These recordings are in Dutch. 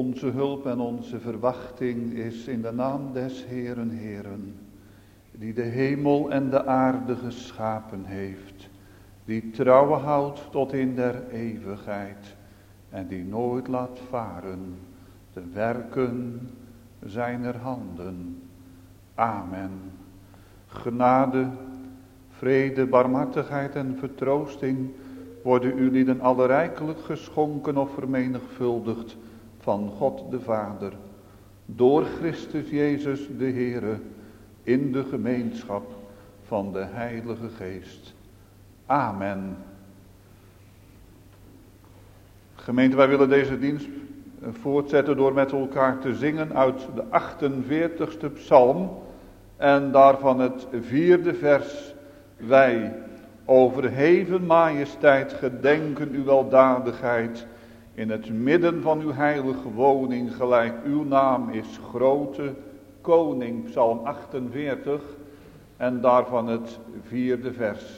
Onze hulp en onze verwachting is in de naam des Heeren, Heeren, die de hemel en de aarde geschapen heeft, die trouw houdt tot in der eeuwigheid en die nooit laat varen de werken zijner handen. Amen. Genade, vrede, barmhartigheid en vertroosting worden ulieden allerrijkelijk geschonken of vermenigvuldigd van God de Vader, door Christus Jezus de Heere, in de gemeenschap van de Heilige Geest. Amen. Gemeente, wij willen deze dienst voortzetten door met elkaar te zingen uit de 48ste psalm en daarvan het 4e vers. Wij, o verheven majesteit, gedenken uw weldadigheid in het midden van uw heilige woning, gelijk uw naam is grote koning. Psalm 48 en daarvan het 4e vers.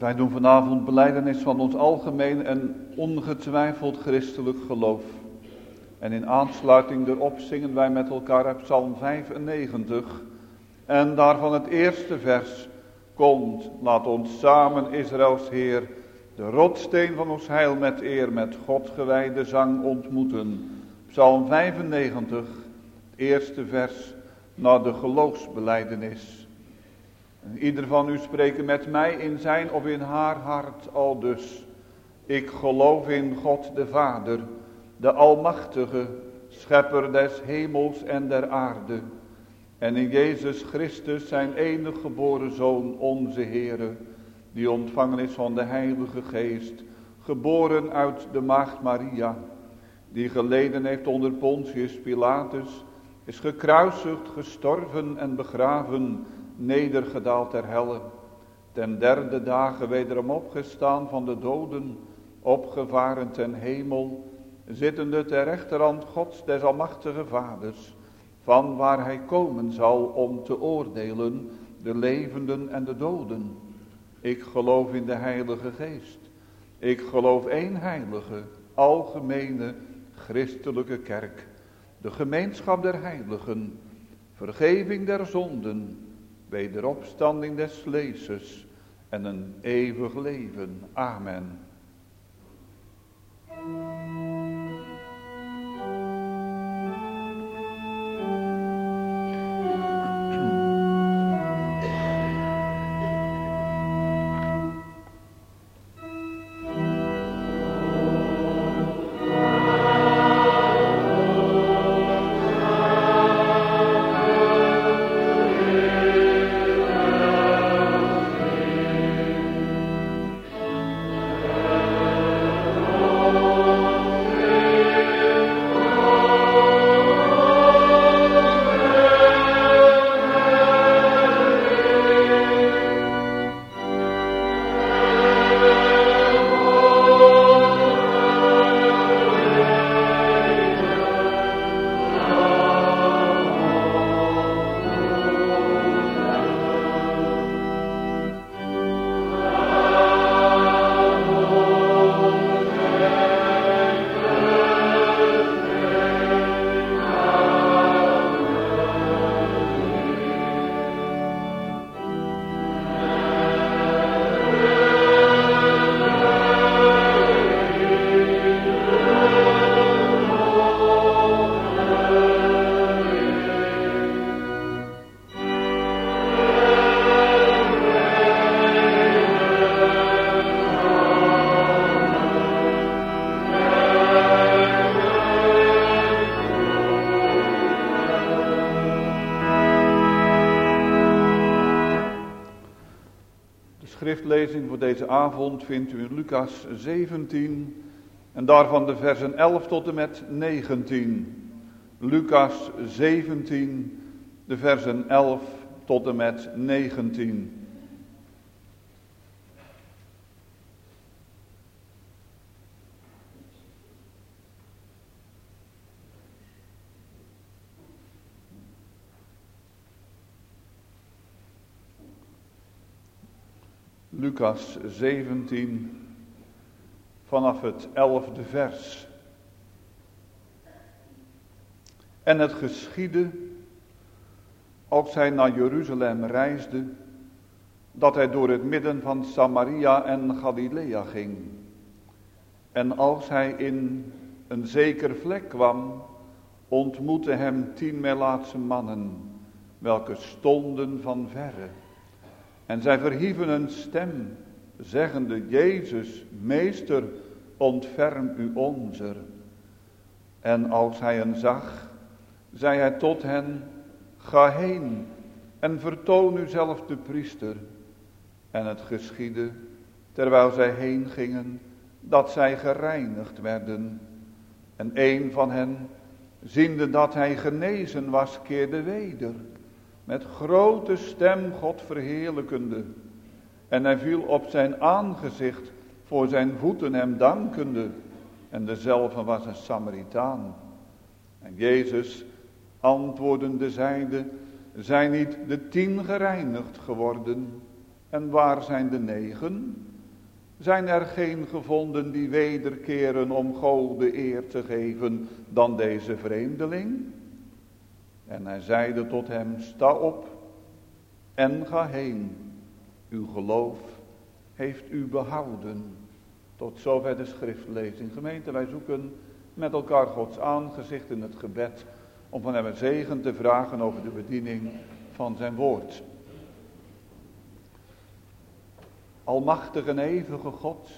Wij doen vanavond belijdenis van ons algemeen en ongetwijfeld christelijk geloof. En in aansluiting erop zingen wij met elkaar uit Psalm 95. En daarvan het eerste vers komt. Laat ons samen Israëls Heer, de rotsteen van ons heil met eer, met God gewijde zang ontmoeten. Psalm 95, het eerste vers naar de geloofsbelijdenis. En ieder van u spreken met mij in zijn of in haar hart aldus. Ik geloof in God de Vader, de Almachtige, Schepper des hemels en der aarde. En in Jezus Christus, zijn enige geboren Zoon, onze Heere, die ontvangen is van de Heilige Geest, geboren uit de Maagd Maria, die geleden heeft onder Pontius Pilatus, is gekruisigd, gestorven en begraven, nedergedaald ter helle, ten derde dagen wederom opgestaan van de doden, opgevaren ten hemel, zittende ter rechterhand Gods des almachtige Vaders, van waar hij komen zal om te oordelen de levenden en de doden. Ik geloof in de Heilige Geest. Ik geloof één heilige, algemene, christelijke kerk, de gemeenschap der heiligen, vergeving der zonden, wederopstanding des vleeses en een eeuwig leven. Amen. Schriftlezing voor deze avond vindt u in Lucas 17 en daarvan de versen 11 tot en met 19. Lucas 17, de versen 11 tot en met 19. Lucas 17, vanaf het 11e vers. En het geschiedde, als hij naar Jeruzalem reisde, dat hij door het midden van Samaria en Galilea ging. En als hij in een zeker vlek kwam, ontmoette hem 10 Melaatse mannen, welke stonden van verre. En zij verhieven een stem, zeggende, Jezus, Meester, ontferm u onzer. En als hij hen zag, zei hij tot hen, ga heen en vertoon u zelf de priester. En het geschiedde, terwijl zij heen gingen, dat zij gereinigd werden. En een van hen, ziende dat hij genezen was, keerde weder, met grote stem God verheerlijkende. En hij viel op zijn aangezicht voor zijn voeten hem dankende. En dezelfde was een Samaritaan. En Jezus antwoordende zeide, zijn niet de 10 gereinigd geworden? En waar zijn de 9? Zijn er geen gevonden die wederkeren om God de eer te geven dan deze vreemdeling? En hij zeide tot hem, sta op en ga heen. Uw geloof heeft u behouden. Tot zover de schriftlezing. Gemeente, wij zoeken met elkaar Gods aangezicht in het gebed om van hem een zegen te vragen over de bediening van zijn woord. Almachtige en eeuwige God,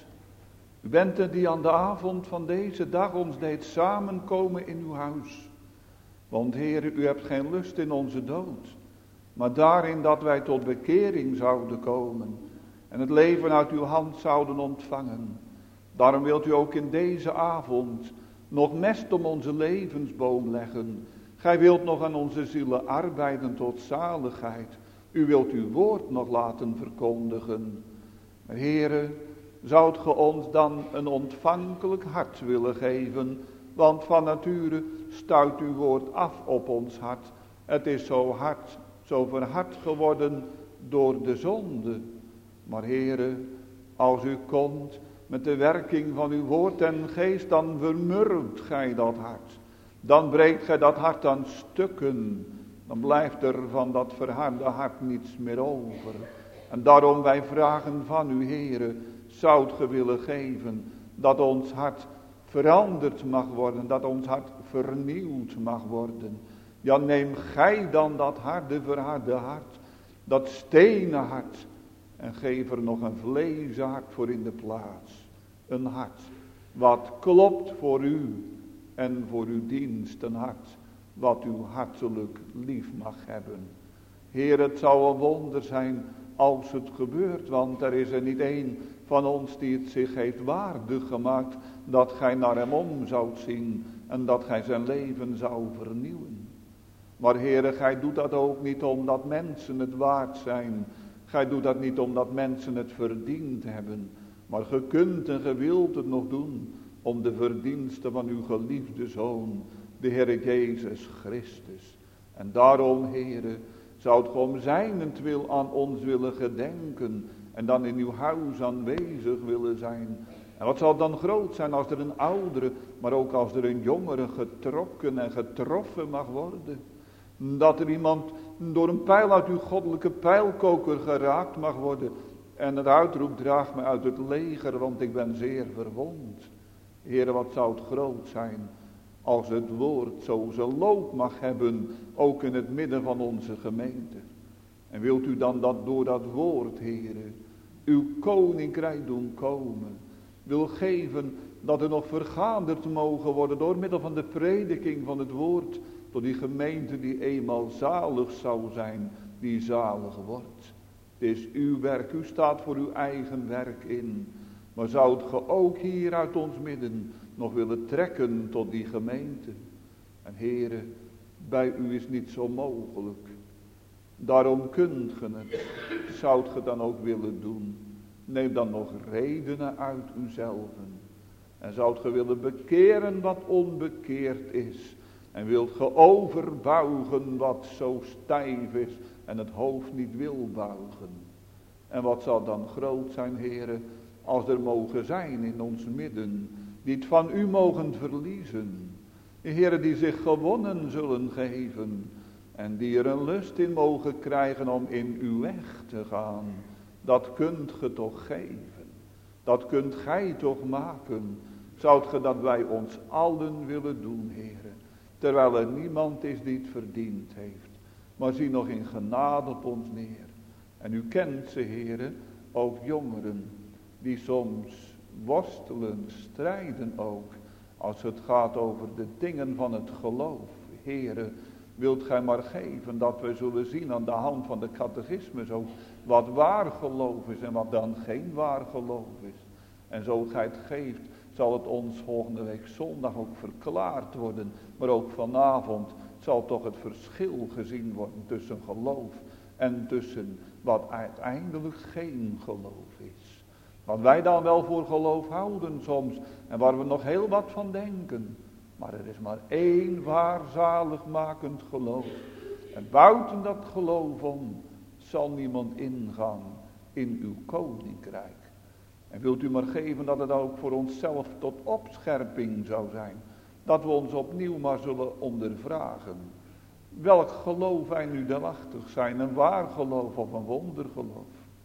u bent het die aan de avond van deze dag ons deed samenkomen in uw huis. Want Heere, u hebt geen lust in onze dood, maar daarin dat wij tot bekering zouden komen en het leven uit uw hand zouden ontvangen. Daarom wilt u ook in deze avond nog mest om onze levensboom leggen. Gij wilt nog aan onze zielen arbeiden tot zaligheid. U wilt uw woord nog laten verkondigen. Maar Heere, zoudt ge ons dan een ontvankelijk hart willen geven, want van nature stuit uw woord af op ons hart. Het is zo hard, zo verhard geworden door de zonde. Maar Heere, als u komt met de werking van uw woord en geest, dan vermurwt gij dat hart. Dan breekt gij dat hart aan stukken. Dan blijft er van dat verharde hart niets meer over. En daarom wij vragen van u, Heere, zoudt ge willen geven dat ons hart veranderd mag worden, dat ons hart vernieuwd mag worden. Ja, neem gij dan dat harde, verharde hart, dat stenen hart, en geef er nog een vlezen hart voor in de plaats. Een hart wat klopt voor u en voor uw dienst. Een hart wat u hartelijk lief mag hebben. Heer, het zou een wonder zijn als het gebeurt, want er is er niet één van ons die het zich heeft waardig gemaakt dat gij naar hem om zoudt zien en dat gij zijn leven zou vernieuwen. Maar Heere, gij doet dat ook niet omdat mensen het waard zijn. Gij doet dat niet omdat mensen het verdiend hebben. Maar ge kunt en ge wilt het nog doen om de verdiensten van uw geliefde Zoon, de Heere Jezus Christus. En daarom, Heere, zoudt ge om zijnentwil aan ons willen gedenken en dan in uw huis aanwezig willen zijn. En wat zal dan groot zijn als er een oudere, maar ook als er een jongere getrokken en getroffen mag worden. Dat er iemand door een pijl uit uw goddelijke pijlkoker geraakt mag worden. En het uitroep, draag me uit het leger, want ik ben zeer verwond. Heere, wat zou het groot zijn als het woord zo zijn loop mag hebben, ook in het midden van onze gemeente. En wilt u dan dat door dat woord, Heere, uw koninkrijk doen komen. Wil geven dat er nog vergaderd mogen worden door middel van de prediking van het woord, tot die gemeente die eenmaal zalig zou zijn, die zalig wordt. Het is uw werk, u staat voor uw eigen werk in. Maar zoudt ge ook hier uit ons midden nog willen trekken tot die gemeente? En Heere, bij u is niet zo mogelijk. Daarom kunt ge het. Zoudt ge dan ook willen doen? Neem dan nog redenen uit uzelven. En zoudt ge willen bekeren wat onbekeerd is. En wilt ge overbuigen wat zo stijf is en het hoofd niet wil buigen. En wat zal dan groot zijn, Heere, als er mogen zijn in ons midden, die het van u mogen verliezen. Heere, die zich gewonnen zullen geven en die er een lust in mogen krijgen om in uw weg te gaan. Dat kunt ge toch geven. Dat kunt gij toch maken. Zoudt ge dat bij ons allen willen doen, Heere. Terwijl er niemand is die het verdiend heeft. Maar zie nog in genade op ons neer. En u kent ze, Heere, ook jongeren. Die soms worstelen, strijden ook. Als het gaat over de dingen van het geloof. Heere, wilt gij maar geven dat we zullen zien aan de hand van de catechismus ook. Wat waar geloof is en wat dan geen waar geloof is. En zo gij het geeft, zal het ons volgende week zondag ook verklaard worden. Maar ook vanavond zal toch het verschil gezien worden tussen geloof en tussen wat uiteindelijk geen geloof is. Wat wij dan wel voor geloof houden soms en waar we nog heel wat van denken. Maar er is maar één waar zaligmakend geloof. En buiten dat geloof om zal niemand ingaan in uw koninkrijk. En wilt u maar geven dat het ook voor onszelf tot opscherping zou zijn. Dat we ons opnieuw maar zullen ondervragen. Welk geloof wij nu delachtig zijn, een waar geloof of een wondergeloof.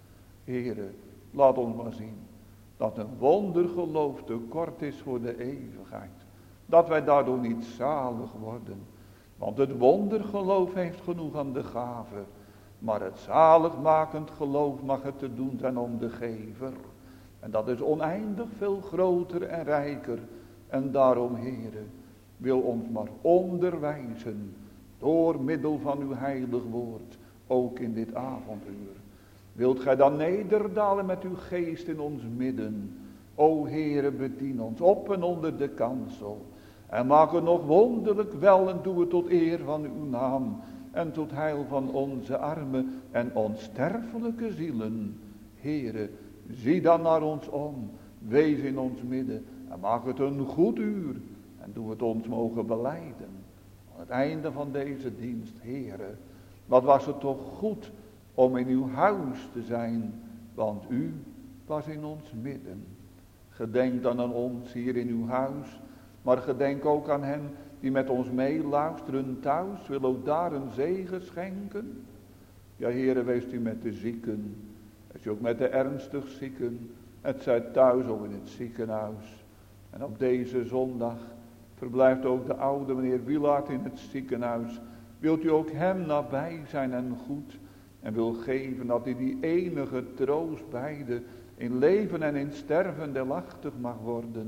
Heere, laat ons maar zien dat een wondergeloof te kort is voor de eeuwigheid. Dat wij daardoor niet zalig worden. Want het wondergeloof heeft genoeg aan de gave. Maar het zaligmakend geloof mag het te doen zijn om de gever. En dat is oneindig veel groter en rijker. En daarom, Heere, wil ons maar onderwijzen door middel van uw heilig woord, ook in dit avonduur. Wilt gij dan nederdalen met uw geest in ons midden? O Heere, bedien ons op en onder de kansel. En maak het nog wonderlijk wel en doe het tot eer van uw naam. En tot heil van onze arme en onsterfelijke zielen. Heere, zie dan naar ons om. Wees in ons midden. En maak het een goed uur. En doe het ons mogen belijden. Aan het einde van deze dienst, Heere. Wat was het toch goed om in uw huis te zijn. Want u was in ons midden. Gedenk dan aan ons hier in uw huis. Maar gedenk ook aan hen die met ons meeluisteren thuis. Wil ook daar een zegen schenken. Ja, Heere, wees u met de zieken. Wees u ook met de ernstig zieken. Het zij thuis of in het ziekenhuis. En op deze zondag verblijft ook de oude meneer Wielaert in het ziekenhuis. Wilt u ook hem nabij zijn en goed. En wil geven dat hij die enige troost beide in leven en in sterven delachtig mag worden.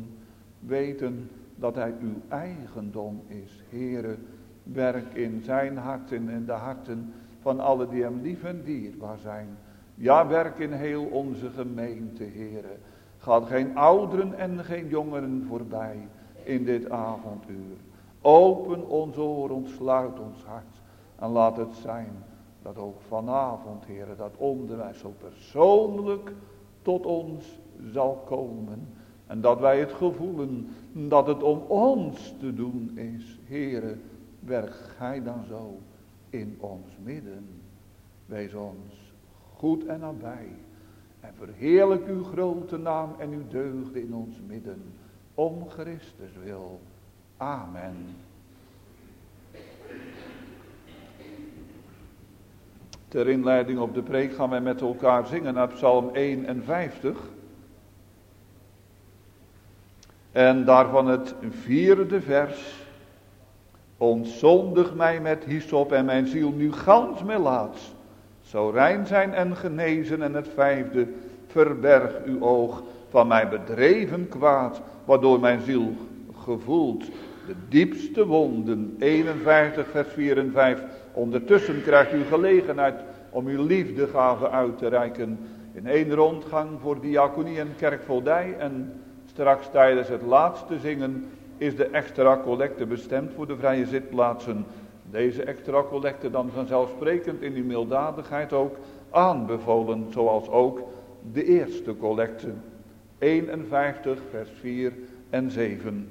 Weten dat hij uw eigendom is. Heere, werk in zijn hart en in de harten van alle die hem lief en dierbaar zijn. Ja, werk in heel onze gemeente, Heere. Gaat geen ouderen en geen jongeren voorbij in dit avonduur. Open ons oor, ontsluit ons hart. En laat het zijn dat ook vanavond, Heere, dat onderwijs zo persoonlijk tot ons zal komen. En dat wij het gevoelen dat het om ons te doen is. Heere, werk gij dan zo in ons midden. Wees ons goed en nabij. En verheerlijk uw grote naam en uw deugden in ons midden. Om Christus wil. Amen. Ter inleiding op de preek gaan wij met elkaar zingen uit Psalm 51. En daarvan het 4e vers. Ontzondig mij met hyssop en mijn ziel nu gans melaats. Zo rein zijn en genezen. En het 5e. Verberg uw oog van mijn bedreven kwaad. Waardoor mijn ziel gevoelt de diepste wonden. 51 vers 4 en 5. Ondertussen krijgt u gelegenheid om uw liefdegave uit te reiken. In 1 rondgang voor diaconie en kerkvoldij. En straks tijdens het laatste zingen is de extra collecte bestemd voor de vrije zitplaatsen. Deze extra collecte dan vanzelfsprekend in uw milddadigheid ook aanbevolen. Zoals ook de eerste collecte. 51 vers 4 en 7.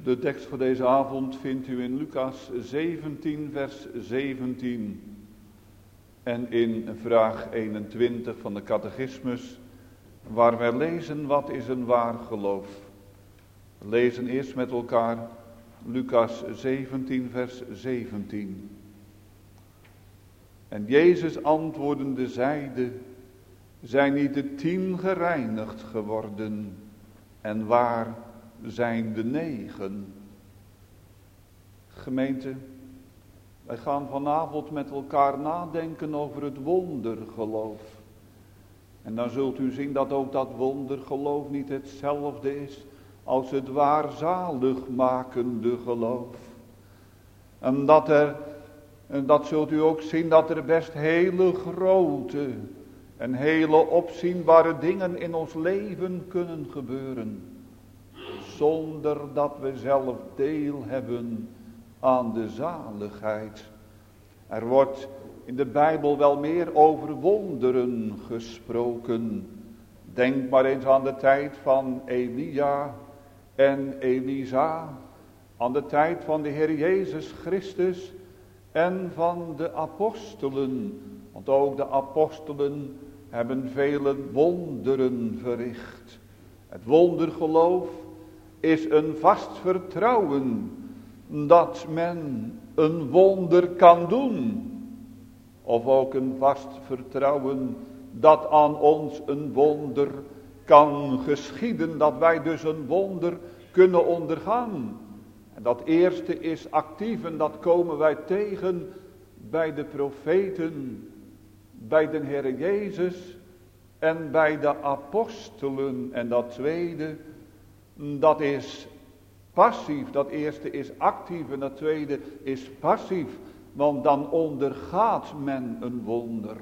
De tekst voor deze avond vindt u in Lucas 17 vers 17 en in vraag 21 van de catechismus, waar wij lezen wat is een waar geloof. We lezen eerst met elkaar Lucas 17 vers 17. En Jezus antwoordende zeide, zijn niet de 10 gereinigd geworden en waar zijn de 9? Gemeente, wij gaan vanavond met elkaar nadenken over het wondergeloof. En dan zult u zien dat ook dat wondergeloof niet hetzelfde is als het waarzaligmakende geloof. En dat zult u ook zien dat er best hele grote en hele opzienbare dingen in ons leven kunnen gebeuren, zonder dat we zelf deel hebben aan de zaligheid. Er wordt in de Bijbel wel meer over wonderen gesproken. Denk maar eens aan de tijd van Elia en Elisa, aan de tijd van de Heer Jezus Christus en van de apostelen. Want ook de apostelen hebben vele wonderen verricht. Het wondergeloof is een vast vertrouwen dat men een wonder kan doen. Of ook een vast vertrouwen dat aan ons een wonder kan geschieden. Dat wij dus een wonder kunnen ondergaan. En dat eerste is actief en dat komen wij tegen bij de profeten, bij de Heer Jezus en bij de apostelen. En dat tweede, dat is passief. Dat eerste is actief en dat tweede is passief. Want dan ondergaat men een wonder.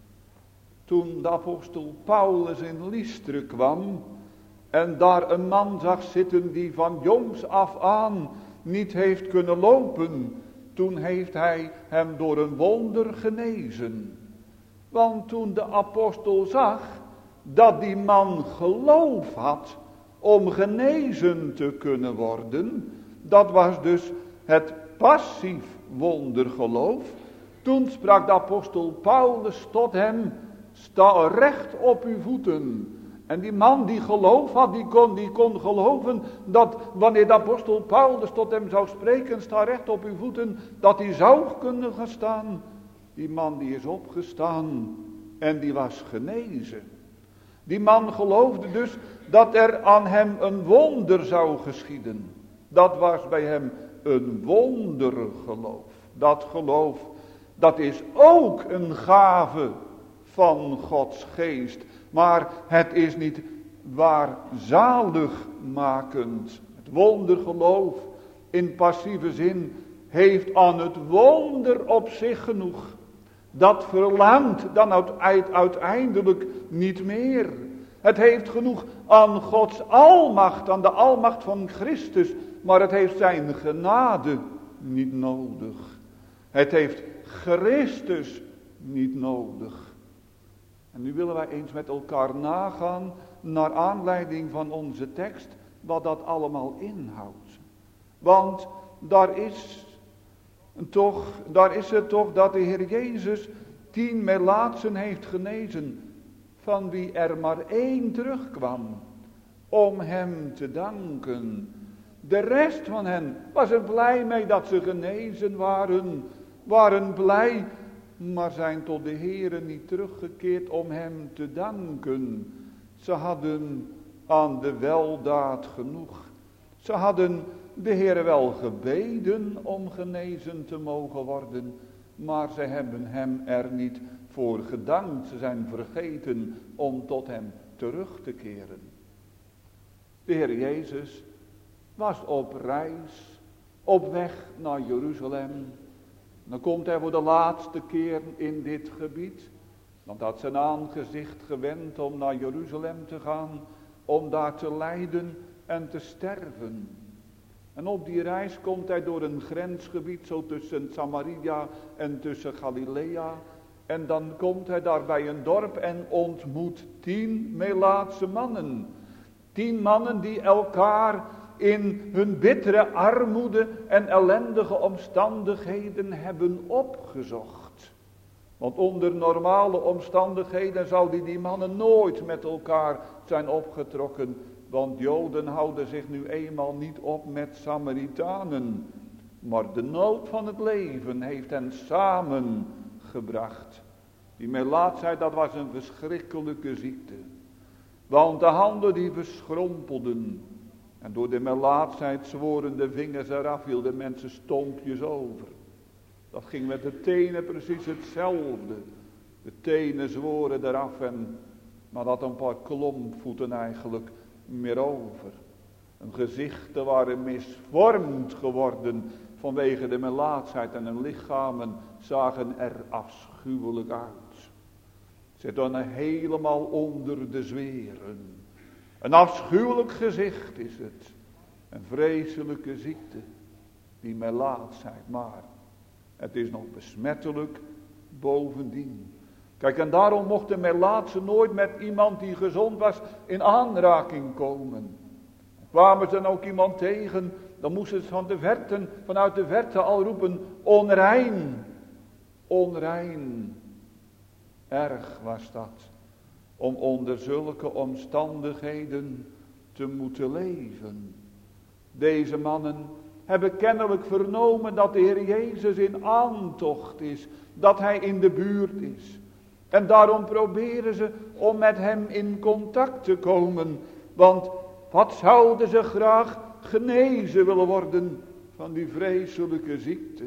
Toen de apostel Paulus in Lystra kwam en daar een man zag zitten die van jongs af aan niet heeft kunnen lopen, toen heeft hij hem door een wonder genezen. Want toen de apostel zag dat die man geloof had om genezen te kunnen worden, dat was dus het passief wondergeloof. Toen sprak de apostel Paulus tot hem, sta recht op uw voeten. En die man die geloof had, die kon geloven dat wanneer de apostel Paulus tot hem zou spreken, sta recht op uw voeten, dat hij zou kunnen gaan staan. Die man die is opgestaan en die was genezen. Die man geloofde dus dat er aan hem een wonder zou geschieden. Dat was bij hem een wondergeloof. Dat geloof, dat is ook een gave van Gods geest. Maar het is niet waar zaligmakend. Het wondergeloof in passieve zin heeft aan het wonder op zich genoeg. Dat verlangt dan uiteindelijk niet meer. Het heeft genoeg aan Gods almacht, aan de almacht van Christus. Maar het heeft zijn genade niet nodig. Het heeft Christus niet nodig. En nu willen wij eens met elkaar nagaan, naar aanleiding van onze tekst, wat dat allemaal inhoudt. Want daar is het toch dat de Heer Jezus 10 melaatsen heeft genezen, van wie er maar 1 terugkwam om hem te danken. De rest van hen was er blij mee dat ze genezen waren blij, maar zijn tot de Heere niet teruggekeerd om hem te danken. Ze hadden aan de weldaad genoeg. Ze hadden de Heere wel gebeden om genezen te mogen worden, maar ze hebben hem er niet voor gedankt. Ze zijn vergeten om tot hem terug te keren. De Heer Jezus was op reis, op weg naar Jeruzalem. Dan komt hij voor de laatste keer in dit gebied. Want had zijn aangezicht gewend om naar Jeruzalem te gaan, om daar te lijden en te sterven. En op die reis komt hij door een grensgebied, zo tussen Samaria en tussen Galilea. En dan komt hij daar bij een dorp en ontmoet 10 Melaatse mannen. 10 mannen die elkaar in hun bittere armoede en ellendige omstandigheden hebben opgezocht. Want onder normale omstandigheden zouden die mannen nooit met elkaar zijn opgetrokken. Want Joden houden zich nu eenmaal niet op met Samaritanen. Maar de nood van het leven heeft hen samengebracht. Die melaatsheid, dat was een verschrikkelijke ziekte. Want de handen die verschrompelden. En door de melaatsheid zworen de vingers eraf, hielden mensen stompjes over. Dat ging met de tenen precies hetzelfde. De tenen zworen eraf maar dat een paar klompvoeten eigenlijk meer over. Hun gezichten waren misvormd geworden vanwege de melaatsheid en hun lichamen zagen er afschuwelijk uit. Ze stonden helemaal onder de zweren. Een afschuwelijk gezicht is het. Een vreselijke ziekte, die melaatsheid, maar het is nog besmettelijk bovendien. Kijk, en daarom mocht de melaatse nooit met iemand die gezond was in aanraking komen. Kwamen ze dan ook iemand tegen, dan moesten ze vanuit de verte al roepen, onrein, onrein. Erg was dat, om onder zulke omstandigheden te moeten leven. Deze mannen hebben kennelijk vernomen dat de Heer Jezus in aantocht is, dat Hij in de buurt is. En daarom proberen ze om met Hem in contact te komen, want wat zouden ze graag genezen willen worden van die vreselijke ziekte.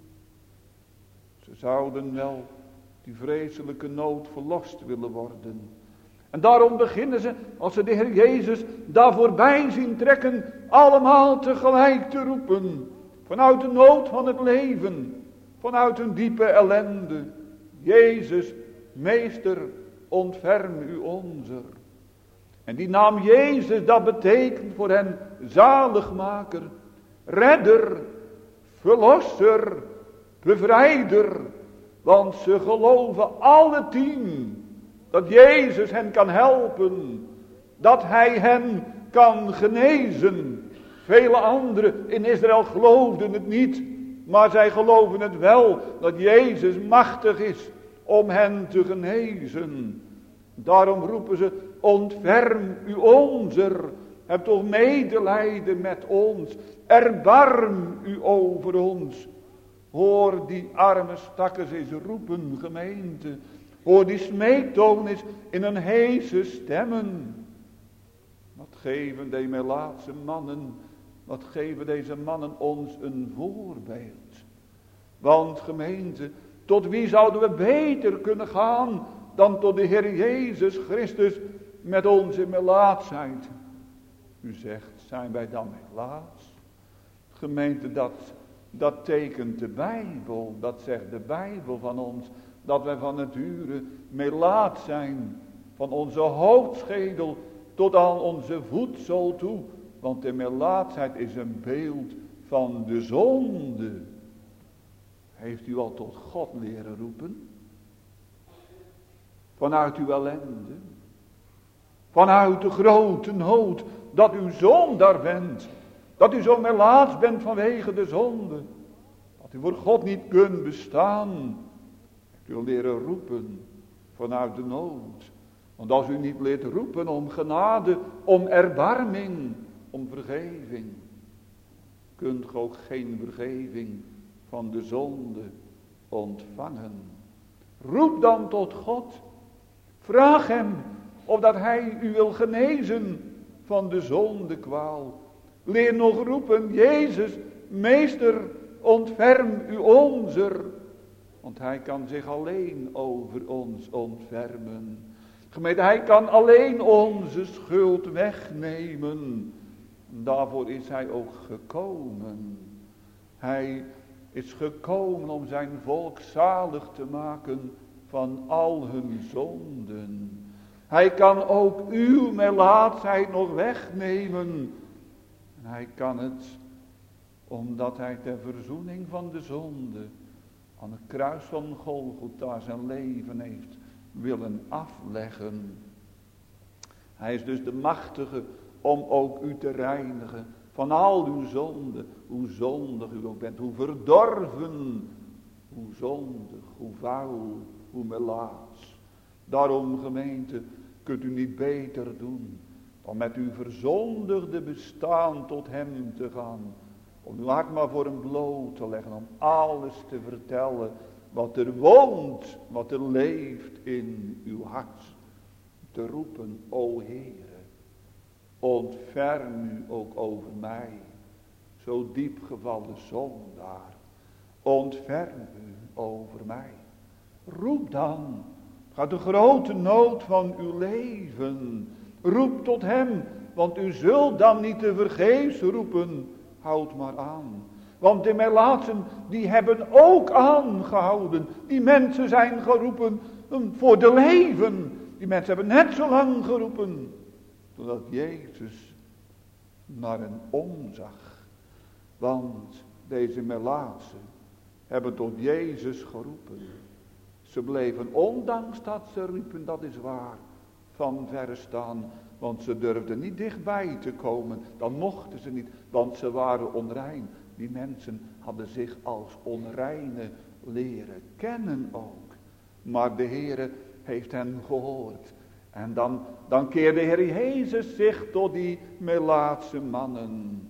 Ze zouden wel die vreselijke nood verlost willen worden. En daarom beginnen ze, als ze de Heer Jezus daar voorbij zien trekken, allemaal tegelijk te roepen. Vanuit de nood van het leven, vanuit een diepe ellende. Jezus, Meester, ontferm u onzer. En die naam Jezus, dat betekent voor hen zaligmaker, redder, verlosser, bevrijder. Want ze geloven alle 10 dat Jezus hen kan helpen, dat Hij hen kan genezen. Vele anderen in Israël geloofden het niet, maar zij geloven het wel, dat Jezus machtig is om hen te genezen. Daarom roepen ze, ontferm u onzer, heb toch medelijden met ons, erbarm u over ons. Hoor die arme stakkers eens roepen, gemeente. Hoor die smeektoon is in een heese stemmen. Wat geven die melaatse mannen, wat geven deze mannen ons een voorbeeld. Want gemeente, tot wie zouden we beter kunnen gaan dan tot de Heer Jezus Christus met onze melaatsheid. U zegt, zijn wij dan melaats? Gemeente, dat tekent de Bijbel, dat zegt de Bijbel van ons, dat wij van nature melaat zijn, van onze hoofdschedel tot aan onze voetzool toe, want de melaatsheid is een beeld van de zonde. Heeft u al tot God leren roepen? Vanuit uw ellende, vanuit de grote nood, dat u zondaar bent, dat u zo melaats bent vanwege de zonde, dat u voor God niet kunt bestaan. U wil leren roepen vanuit de nood. Want als u niet leert roepen om genade, om erbarming, om vergeving, kunt u ook geen vergeving van de zonde ontvangen. Roep dan tot God. Vraag hem of dat hij u wil genezen van de zondekwaal. Leer nog roepen, Jezus, Meester, ontferm u onzer. Want hij kan zich alleen over ons ontfermen. Gemeente, hij kan alleen onze schuld wegnemen. Daarvoor is hij ook gekomen. Hij is gekomen om zijn volk zalig te maken van al hun zonden. Hij kan ook uw melaatsheid nog wegnemen. En hij kan het omdat hij ter verzoening van de zonde aan het kruis van Golgotha zijn leven heeft willen afleggen. Hij is dus de machtige om ook u te reinigen van al uw zonden, hoe zondig u ook bent, hoe verdorven, hoe zondig, hoe vuil, hoe melaats. Daarom, gemeente, kunt u niet beter doen dan met uw verzondigde bestaan tot hem te gaan. Om uw hart maar voor hem bloot te leggen, om alles te vertellen wat er woont, wat er leeft in uw hart. Te roepen, o Heere, ontferm u ook over mij, zo diep gevallen zondaar. Ontferm u over mij. Roep dan, gaat de grote nood van uw leven. Roep tot hem, want u zult dan niet te vergeefs roepen. Houd maar aan. Want de melaatsen, die hebben ook aangehouden. Die mensen zijn geroepen voor de leven. Die mensen hebben net zo lang geroepen. Totdat Jezus naar hen omzag. Want deze melaatsen hebben tot Jezus geroepen. Ze bleven, ondanks dat ze riepen, dat is waar, van verre staan. Want ze durfden niet dichtbij te komen. Dan mochten ze niet, want ze waren onrein. Die mensen hadden zich als onreine leren kennen ook. Maar de Heere heeft hen gehoord. En dan keerde de Heer Jezus zich tot die melaatse mannen.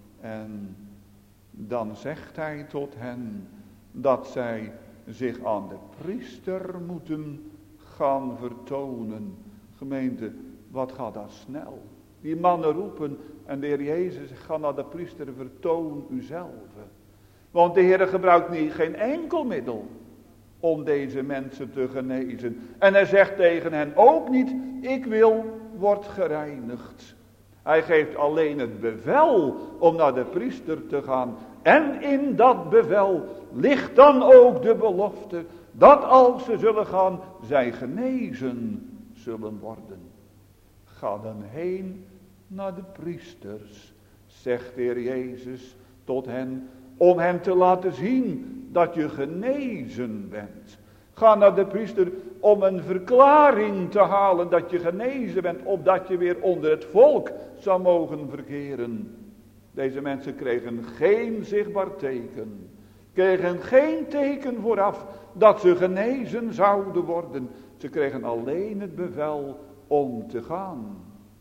En dan zegt hij tot hen dat zij zich aan de priester moeten gaan vertonen. Gemeente, wat gaat dat snel? Die mannen roepen en de Heer Jezus gaat naar de priester, vertoon uzelf. Want de Heer gebruikt geen enkel middel om deze mensen te genezen. En hij zegt tegen hen ook niet, ik wil, word gereinigd. Hij geeft alleen het bevel om naar de priester te gaan. En in dat bevel ligt dan ook de belofte dat als ze zullen gaan, zij genezen zullen worden. Ga dan heen naar de priesters, zegt de Heer Jezus tot hen, om hen te laten zien dat je genezen bent. Ga naar de priester om een verklaring te halen dat je genezen bent, opdat je weer onder het volk zou mogen verkeren. Deze mensen kregen geen zichtbaar teken, kregen geen teken vooraf dat ze genezen zouden worden. Ze kregen alleen het bevel om te gaan.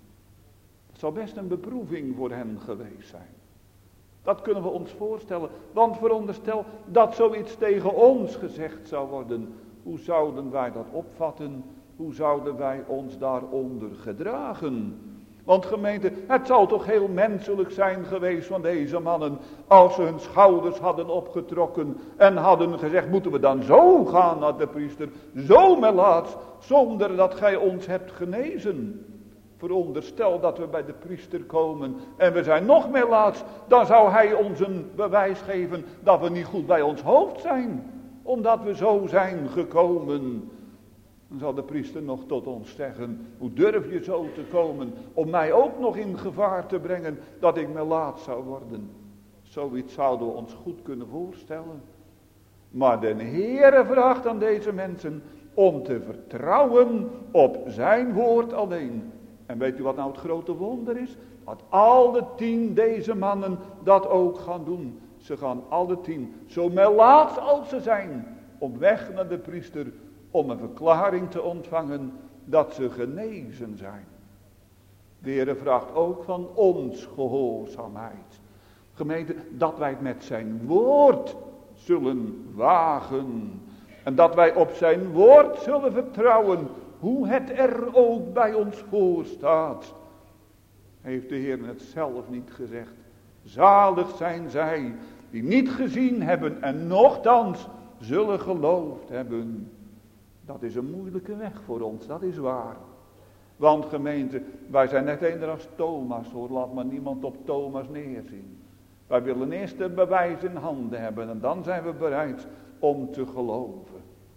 Het zou best een beproeving voor hen geweest zijn. Dat kunnen we ons voorstellen. Want veronderstel dat zoiets tegen ons gezegd zou worden. Hoe zouden wij dat opvatten? Hoe zouden wij ons daaronder gedragen? Want gemeente, het zou toch heel menselijk zijn geweest van deze mannen. Als ze hun schouders hadden opgetrokken. En hadden gezegd, moeten we dan zo gaan naar de priester. Zo melaats, zonder dat gij ons hebt genezen. Veronderstel dat we bij de priester komen en we zijn nog meer laat, dan zou hij ons een bewijs geven dat we niet goed bij ons hoofd zijn. Omdat we zo zijn gekomen. Dan zal de priester nog tot ons zeggen, hoe durf je zo te komen om mij ook nog in gevaar te brengen dat ik me laat zou worden. Zoiets zouden we ons goed kunnen voorstellen. Maar de Heere vraagt aan deze mensen om te vertrouwen op zijn woord alleen. En weet u wat nou het grote wonder is? Dat alle 10 deze mannen dat ook gaan doen. Ze gaan alle 10, zo melaats als ze zijn, op weg naar de priester om een verklaring te ontvangen dat ze genezen zijn. De Heer vraagt ook van ons gehoorzaamheid. Gemeente, dat wij het met zijn woord zullen wagen. En dat wij op zijn woord zullen vertrouwen. Hoe het er ook bij ons voor staat. Heeft de Heer het zelf niet gezegd. Zalig zijn zij die niet gezien hebben en nochtans zullen geloofd hebben. Dat is een moeilijke weg voor ons, dat is waar. Want gemeente, wij zijn net eender als Thomas hoor. Laat maar niemand op Thomas neerzien. Wij willen eerst het bewijs in handen hebben en dan zijn we bereid om te geloven.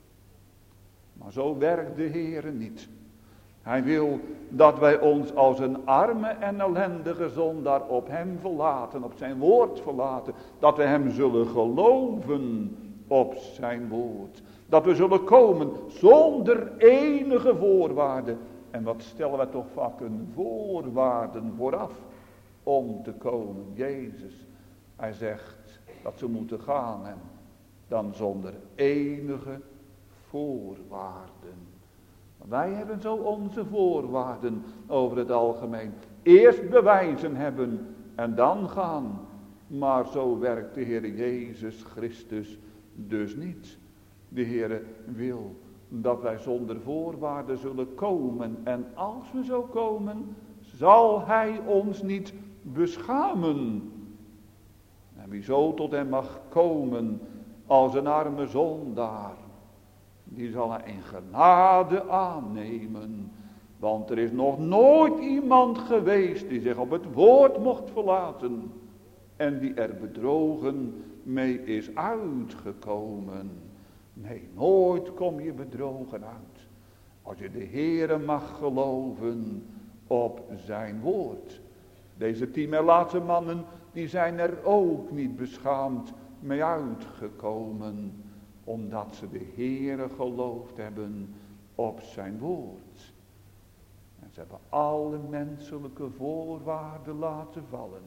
Maar zo werkt de Heere niet. Hij wil dat wij ons als een arme en ellendige zondaar op hem verlaten, op zijn woord verlaten. Dat we hem zullen geloven op zijn woord. Dat we zullen komen zonder enige voorwaarden. En wat stellen we toch vaak een voorwaarden vooraf. om te komen. Jezus, hij zegt dat ze moeten gaan en dan zonder enige voorwaarden. Wij hebben zo onze voorwaarden over het algemeen. Eerst bewijzen hebben en dan gaan. Maar zo werkt de Heer Jezus Christus dus niet. De Heer wil dat wij zonder voorwaarden zullen komen. En als we zo komen, zal Hij ons niet beschamen. En wie zo tot hem mag komen als een arme zondaar, die zal hij in genade aannemen. Want er is nog nooit iemand geweest die zich op het woord mocht verlaten en die er bedrogen mee is uitgekomen. Nee, nooit kom je bedrogen uit. Als je de Heere mag geloven op zijn woord. Deze 10 Melaatse mannen, die zijn er ook niet beschaamd mee uitgekomen. Omdat ze de Heere geloofd hebben op zijn woord. En ze hebben alle menselijke voorwaarden laten vallen.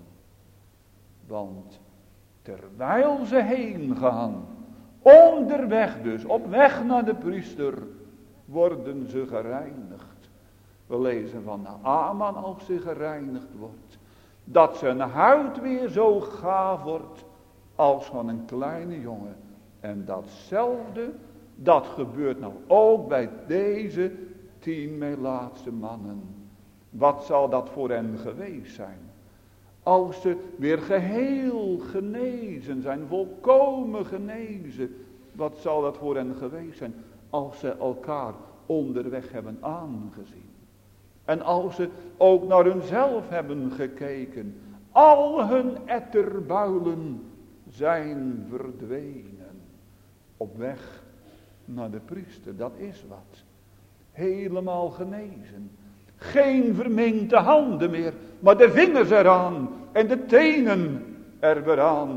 Want terwijl ze heen gaan, onderweg dus, op weg naar de priester, worden ze gereinigd. We lezen van Naaman als ze gereinigd wordt. Dat zijn huid weer zo gaaf wordt als van een kleine jongen. En datzelfde, dat gebeurt nou ook bij deze 10 Melaatse mannen. Wat zal dat voor hen geweest zijn? Als ze weer geheel genezen zijn, volkomen genezen. Wat zal dat voor hen geweest zijn? Als ze elkaar onderweg hebben aangezien. En als ze ook naar hunzelf hebben gekeken. Al hun etterbuilen zijn verdwenen. Op weg naar de priester, dat is wat. Helemaal genezen. Geen verminkte handen meer, maar de vingers eraan en de tenen er weer aan.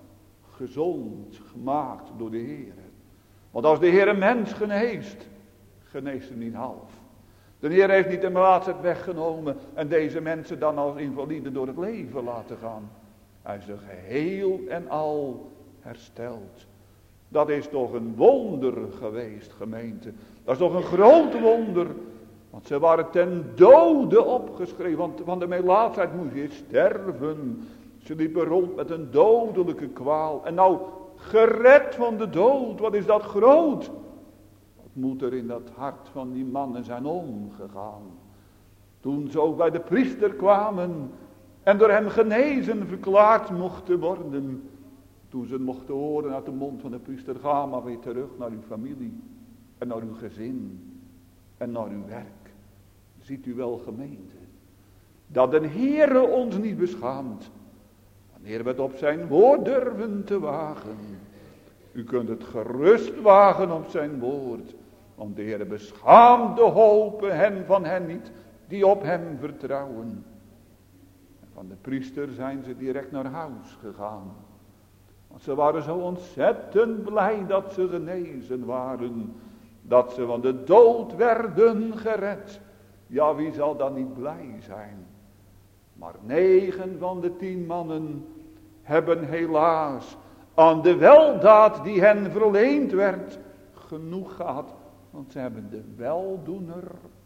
Gezond gemaakt door de Heer. Want als de Heer een mens geneest, geneest hij niet half. De Heer heeft niet de melaatse weggenomen en deze mensen dan als invalide door het leven laten gaan. Hij is ze geheel en al hersteld. Dat is toch een wonder geweest, gemeente. Dat is toch een groot wonder. Want ze waren ten dode opgeschreven. Want van de melaatsheid moest je sterven. Ze liepen rond met een dodelijke kwaal. En nou, gered van de dood, wat is dat groot. Wat moet er in dat hart van die mannen zijn omgegaan. Toen ze ook bij de priester kwamen. En door hem genezen verklaard mochten worden. Toen ze mochten horen uit de mond van de priester. Ga maar weer terug naar uw familie. En naar uw gezin. En naar uw werk. Ziet u wel, gemeente. Dat de Heere ons niet beschaamt. Wanneer we het op zijn woord durven te wagen. U kunt het gerust wagen op zijn woord. Want de Heere beschaamt de hopen van hen niet. Die op hem vertrouwen. En van de priester zijn ze direct naar huis gegaan. Want ze waren zo ontzettend blij dat ze genezen waren. Dat ze van de dood werden gered. Ja, wie zal dan niet blij zijn? Maar 9 van de 10 mannen hebben helaas aan de weldaad die hen verleend werd genoeg gehad. Want ze hebben de weldoener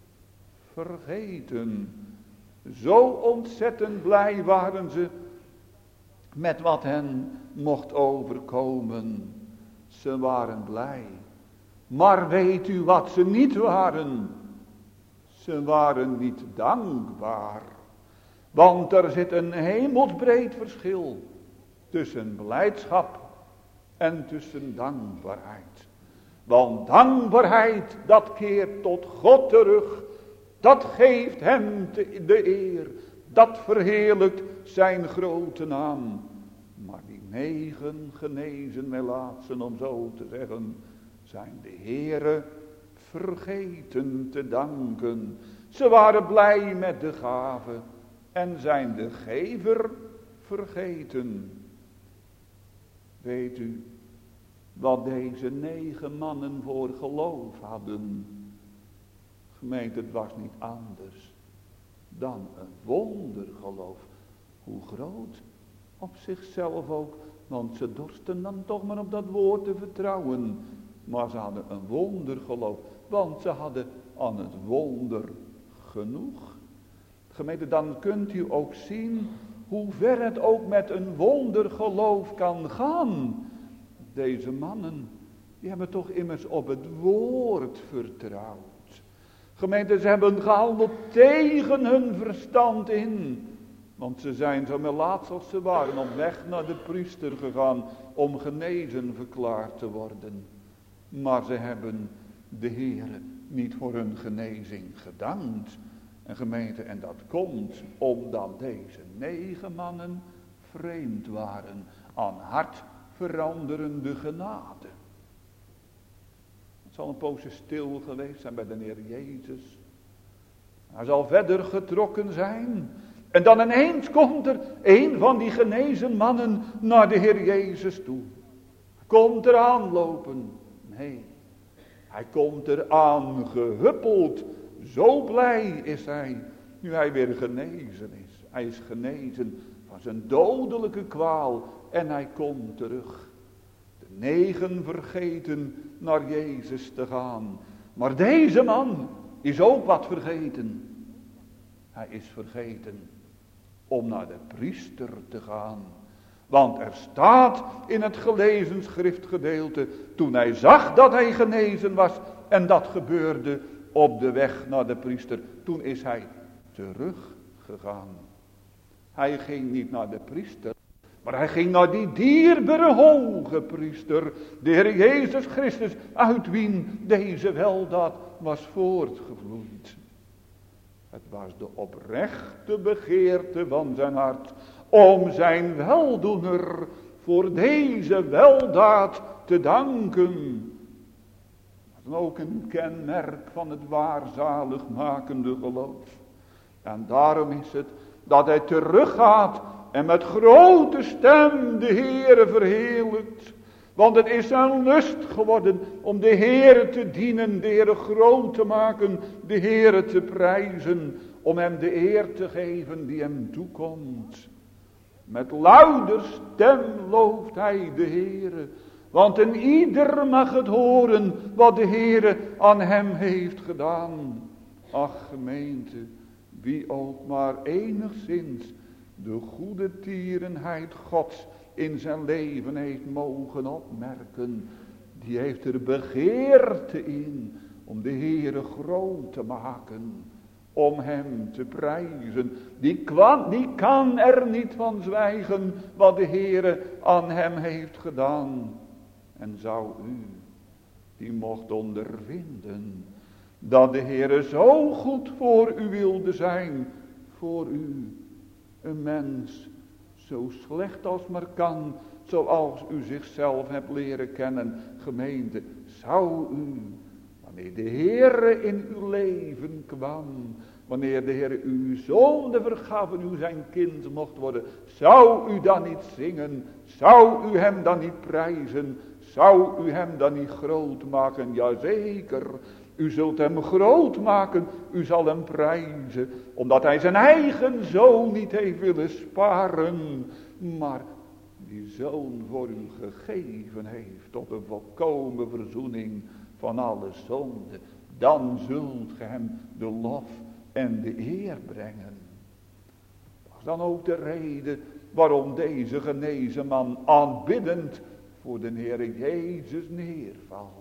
vergeten. Zo ontzettend blij waren ze met wat hen mocht overkomen. Ze waren blij. Maar weet u wat ze niet waren? Ze waren niet dankbaar. Want er zit een hemelsbreed verschil tussen blijdschap en tussen dankbaarheid. Want dankbaarheid, dat keert tot God terug. Dat geeft hem de eer. Dat verheerlijkt zijn grote naam. Maar die 9 genezen melaatsen, om zo te zeggen, zijn de Heere vergeten te danken. Ze waren blij met de gave en zijn de gever vergeten. Weet u wat deze 9 mannen voor geloof hadden? Gemeente, het was niet anders dan een wondergeloof. Hoe groot op zichzelf ook, want ze dorsten dan toch maar op dat woord te vertrouwen. Maar ze hadden een wondergeloof, want ze hadden aan het wonder genoeg. Gemeente, dan kunt u ook zien hoe ver het ook met een wondergeloof kan gaan. Deze mannen, die hebben toch immers op het woord vertrouwd. Gemeente, ze hebben gehandeld tegen hun verstand in. Want ze zijn zo melaats als ze waren op weg naar de priester gegaan om genezen verklaard te worden. Maar ze hebben de Heere niet voor hun genezing gedankt. En gemeente, en dat komt omdat deze 9 mannen vreemd waren aan hartveranderende genade. Het zal een poosje stil geweest zijn bij de Heer Jezus. Hij zal verder getrokken zijn. En dan ineens komt er een van die genezen mannen naar de Heer Jezus toe. Komt er aanlopen. Nee, hij komt er aangehuppeld. Zo blij is hij, nu hij weer genezen is. Hij is genezen van zijn dodelijke kwaal en hij komt terug. De 9 vergeten naar Jezus te gaan. Maar deze man is ook wat vergeten. Hij is vergeten om naar de priester te gaan. Want er staat in het gelezen schriftgedeelte, toen hij zag dat hij genezen was en dat gebeurde op de weg naar de priester, toen is hij teruggegaan. Hij ging niet naar de priester, maar hij ging naar die dierbare hoge priester, de Heer Jezus Christus, uit wien deze weldaad was voortgevloeid. Het was de oprechte begeerte van zijn hart om zijn weldoener voor deze weldaad te danken. Dat is ook een kenmerk van het waarzaligmakende geloof. En daarom is het dat hij teruggaat en met grote stem de Heere verheerlijkt. Want het is zijn lust geworden om de Heere te dienen, de Heere groot te maken, de Heere te prijzen, om hem de eer te geven die hem toekomt. Met luider stem looft hij de Heere, want een ieder mag het horen wat de Heere aan hem heeft gedaan. Ach gemeente, wie ook maar enigszins de goede tierenheid Gods in zijn leven heeft mogen opmerken, die heeft er begeerte in om de Heere groot te maken, om hem te prijzen. Die kan er niet van zwijgen wat de Heere aan hem heeft gedaan. En zou u, die mocht ondervinden, dat de Heere zo goed voor u wilde zijn, voor u, een mens, zo slecht als maar kan, zoals u zichzelf hebt leren kennen, gemeente, zou u, wanneer de Heere in uw leven kwam, wanneer de Heere uw zonde vergaf en u zijn kind mocht worden, zou u dan niet zingen, zou u hem dan niet prijzen, zou u hem dan niet groot maken? Jazeker, u zult hem groot maken, u zal hem prijzen, omdat hij zijn eigen zoon niet heeft willen sparen, maar die zoon voor u gegeven heeft tot een volkomen verzoening van alle zonde. Dan zult ge hem de lof en de eer brengen. Dat is dan ook de reden waarom deze genezen man aanbiddend voor de Heer Jezus neervalt.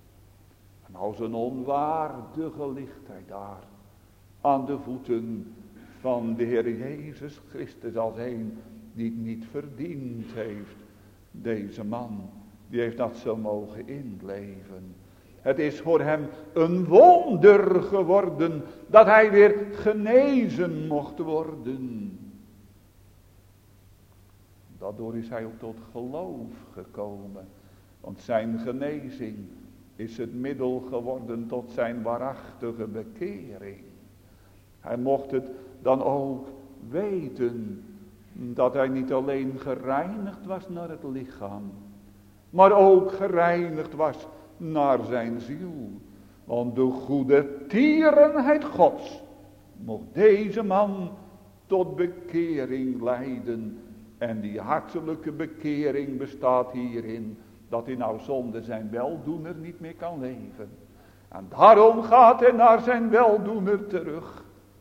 En als een onwaardige ligt hij daar aan de voeten van de Heer Jezus Christus, als een die het niet verdiend heeft. Deze man, die heeft dat zo mogen inleven. Het is voor hem een wonder geworden dat hij weer genezen mocht worden. Daardoor is hij ook tot geloof gekomen. Want zijn genezing is het middel geworden tot zijn waarachtige bekering. Hij mocht het dan ook weten dat hij niet alleen gereinigd was naar het lichaam, maar ook gereinigd was naar zijn ziel. Want de goede tierenheid Gods mocht deze man tot bekering leiden. En die hartelijke bekering bestaat hierin dat hij nou zonder zijn weldoener niet meer kan leven. En daarom gaat hij naar zijn weldoener terug.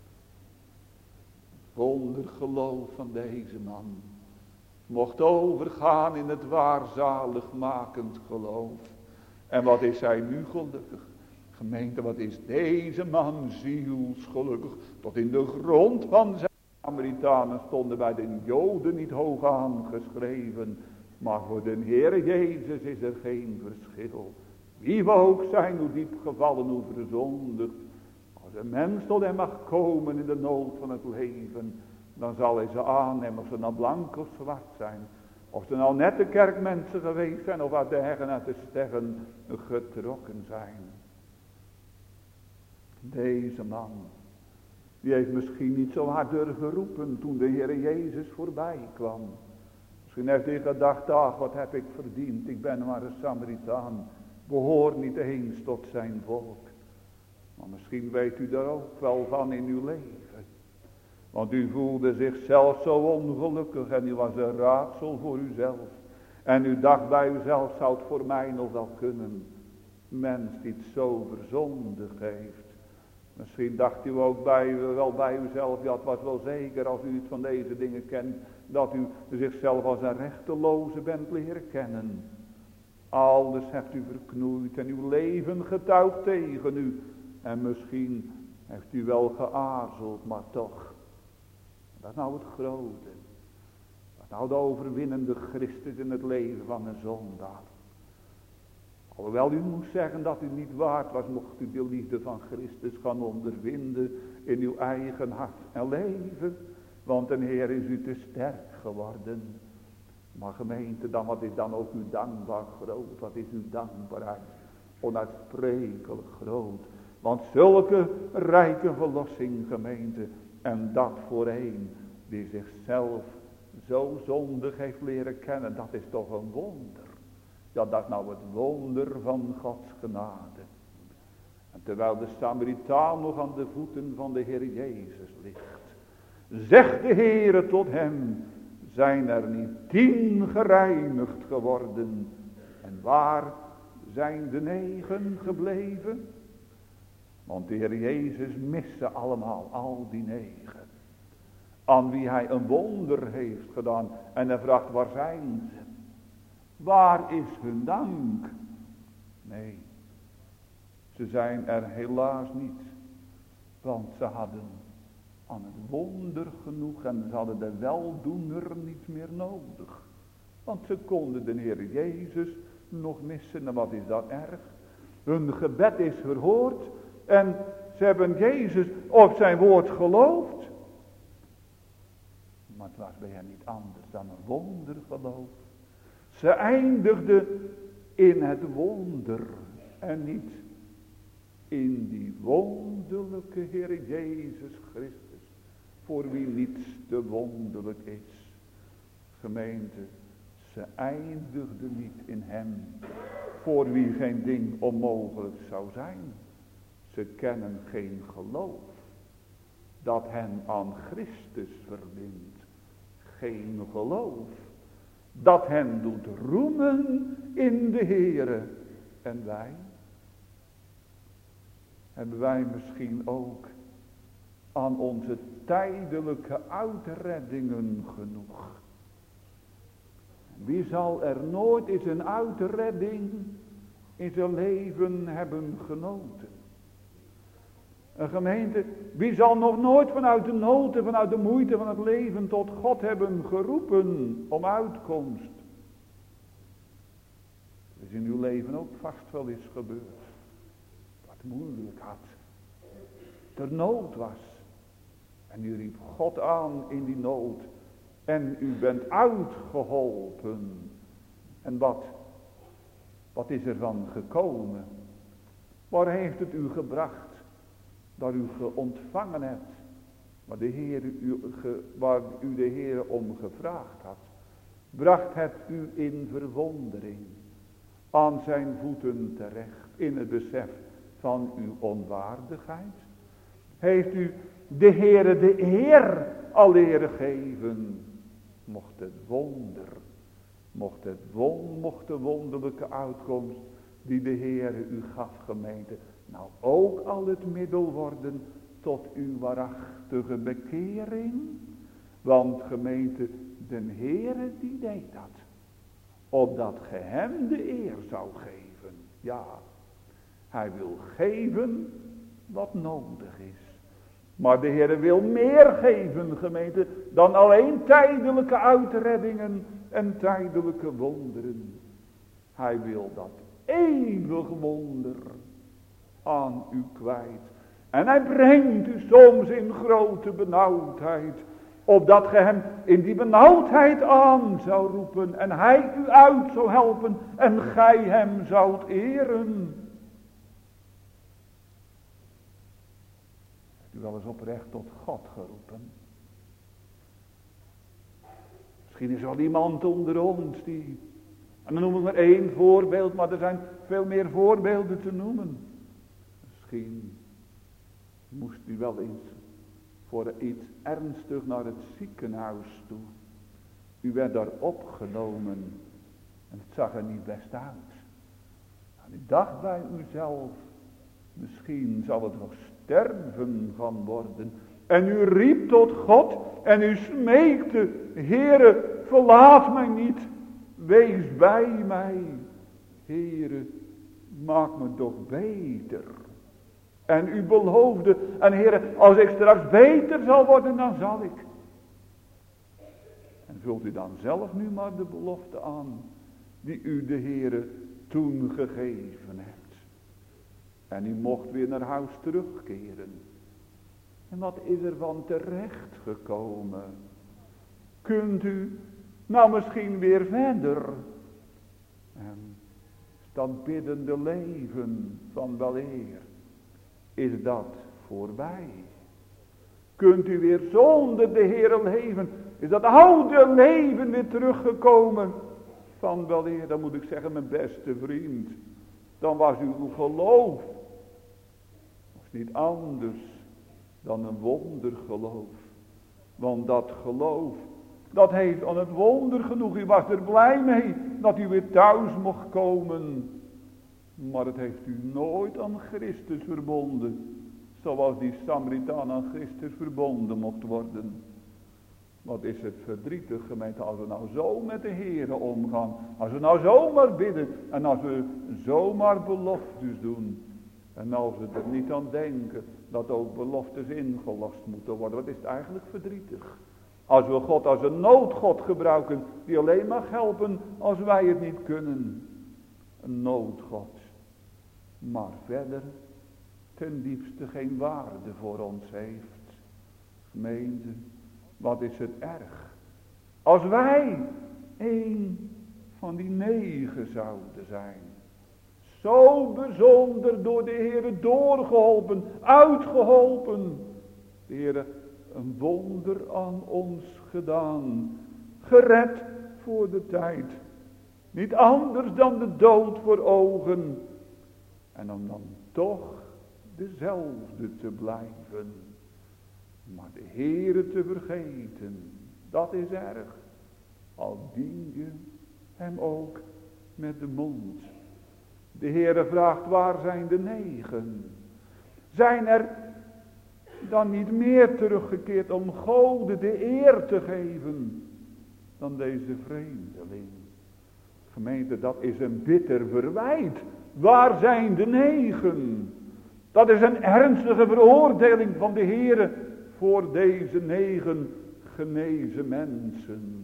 Wondergeloof van deze man mocht overgaan in het waarzaligmakend geloof. En wat is hij nu gelukkig? Gemeente, wat is deze man zielsgelukkig? Tot in de grond van zijn Samaritanen stonden bij de Joden niet hoog aangeschreven. Maar voor de Heer Jezus is er geen verschil. Wie we ook zijn, hoe diep gevallen, hoe verzondigd. Als een mens tot hem mag komen in de nood van het leven, dan zal hij ze aannemen, of ze nou blank of zwart zijn. Of ze nou net de kerkmensen geweest zijn, of uit de heggen, uit de steggen getrokken zijn. Deze man, die heeft misschien niet zo hard durven roepen toen de Heer Jezus voorbij kwam. Misschien heeft hij gedacht, ach, wat heb ik verdiend, ik ben maar een Samaritaan, behoor niet eens tot zijn volk. Maar misschien weet u daar ook wel van in uw leven. Want u voelde zichzelf zo ongelukkig en u was een raadsel voor uzelf. En u dacht bij uzelf, zou het voor mij nog wel kunnen. Mens die het zo verzondigd heeft. Misschien dacht u ook wel bij uzelf, ja, het was wel zeker als u iets van deze dingen kent, dat u zichzelf als een rechteloze bent leren kennen. Alles hebt u verknoeid en uw leven getuigt tegen u. En misschien heeft u wel geaarzeld, maar toch. Dat is nou het grote. Dat is nou de overwinnende Christus in het leven van een zondaar. Alhoewel u moest zeggen dat u niet waard was, mocht u de liefde van Christus gaan ondervinden in uw eigen hart en leven. Want de Heer is u te sterk geworden. Maar gemeente, dan wat is dan ook uw dankbaar groot? Wat is uw dankbaarheid? Onuitsprekelijk groot. Want zulke rijke verlossing, gemeente, en dat voor een die zichzelf zo zondig heeft leren kennen, dat is toch een wonder. Ja, dat is nou het wonder van Gods genade. En terwijl de Samaritaan nog aan de voeten van de Heer Jezus ligt, zegt de Heere tot hem, zijn er niet 10 gereinigd geworden? En waar zijn de 9 gebleven? Want de Heer Jezus mist ze allemaal, al die 9. Aan wie hij een wonder heeft gedaan. En hij vraagt, waar zijn ze? Waar is hun dank? Nee, ze zijn er helaas niet. Want ze hadden aan het wonder genoeg en ze hadden de weldoener niet meer nodig. Want ze konden de Heer Jezus nog missen. En wat is dat erg? Hun gebed is verhoord en ze hebben Jezus op zijn woord geloofd. Maar het was bij hen niet anders dan een wondergeloof. Ze eindigden in het wonder en niet in die wonderlijke Heer Jezus Christus, voor wie niets te wonderlijk is. Gemeente, ze eindigden niet in hem, voor wie geen ding onmogelijk zou zijn. Ze kennen geen geloof dat hen aan Christus verbindt. Geen geloof dat hen doet roemen in de Heere. En wij? Hebben wij misschien ook aan onze tijdelijke uitreddingen genoeg? Wie zal er nooit eens een uitredding in zijn leven hebben genoten? Een gemeente, wie zal nog nooit vanuit de nood en vanuit de moeite van het leven tot God hebben geroepen om uitkomst? Dat is in uw leven ook vast wel eens gebeurd. Wat moeilijk had. Er nood was. En u riep God aan in die nood. En u bent uitgeholpen. En wat is er van gekomen? Waar heeft het u gebracht? Dat u ontvangen hebt, waar u de Heer om gevraagd had. Bracht het u in verwondering, aan zijn voeten terecht, in het besef van uw onwaardigheid. Heeft u de Heere de eer al ere geven. Mocht het wonder, mocht de wonderlijke uitkomst die de Heere u gaf, gemeente, nou ook al het middel worden tot uw waarachtige bekering. Want gemeente, de Heere die deed dat, opdat ge hem de eer zou geven. Ja, hij wil geven wat nodig is. Maar de Heere wil meer geven, gemeente, dan alleen tijdelijke uitreddingen en tijdelijke wonderen. Hij wil dat eeuwig wonder aan u kwijt. En hij brengt u soms in grote benauwdheid, opdat ge hem in die benauwdheid aan zou roepen en hij u uit zou helpen en gij hem zoudt eren. U wel eens oprecht tot God geroepen? Misschien is er wel iemand onder ons die, en dan noem ik maar één voorbeeld, maar er zijn veel meer voorbeelden te noemen. Misschien moest u wel eens voor iets ernstig naar het ziekenhuis toe. U werd daar opgenomen en het zag er niet best uit. En u dacht bij uzelf, misschien zal het nog sterven gaan worden. En u riep tot God en u smeekte, Heere, verlaat mij niet, wees bij mij. Heere, maak me toch beter. En u beloofde, en Heere, als ik straks beter zal worden, dan zal ik. En vult u dan zelf nu maar de belofte aan, die u de Heere toen gegeven hebt. En u mocht weer naar huis terugkeren. En wat is er van terecht gekomen? Kunt u nou misschien weer verder? En dat biddende leven van weleer, is dat voorbij? Kunt u weer zonder de Heere leven? Is dat oude leven weer teruggekomen? Van weleer, dan moet ik zeggen, mijn beste vriend, dan was uw geloof niet anders dan een wondergeloof. Want dat geloof, dat heeft aan het wonder genoeg. U was er blij mee dat u weer thuis mocht komen. Maar het heeft u nooit aan Christus verbonden. Zoals die Samaritaan aan Christus verbonden mocht worden. Wat is het verdrietig, gemeente, als we nou zo met de Heere omgaan. Als we nou zomaar bidden. En als we zomaar beloftes doen. En als we er niet aan denken dat ook beloftes ingelost moeten worden. Wat is het eigenlijk verdrietig. Als we God als een noodgod gebruiken. Die alleen mag helpen als wij het niet kunnen. Een noodgod. Maar verder ten diepste geen waarde voor ons heeft. Gemeente, wat is het erg. Als wij een van die 9 zouden zijn. Zo bijzonder door de Heere doorgeholpen, uitgeholpen. De Heere een wonder aan ons gedaan. Gered voor de tijd. Niet anders dan de dood voor ogen. En om dan toch dezelfde te blijven. Maar de Heere te vergeten. Dat is erg. Al dien je hem ook met de mond. De Heere vraagt, waar zijn de 9? Zijn er dan niet meer teruggekeerd om God de eer te geven dan deze vreemdeling? Gemeente, dat is een bitter verwijt. Waar zijn de 9? Dat is een ernstige veroordeling van de Heere voor deze 9 genezen mensen.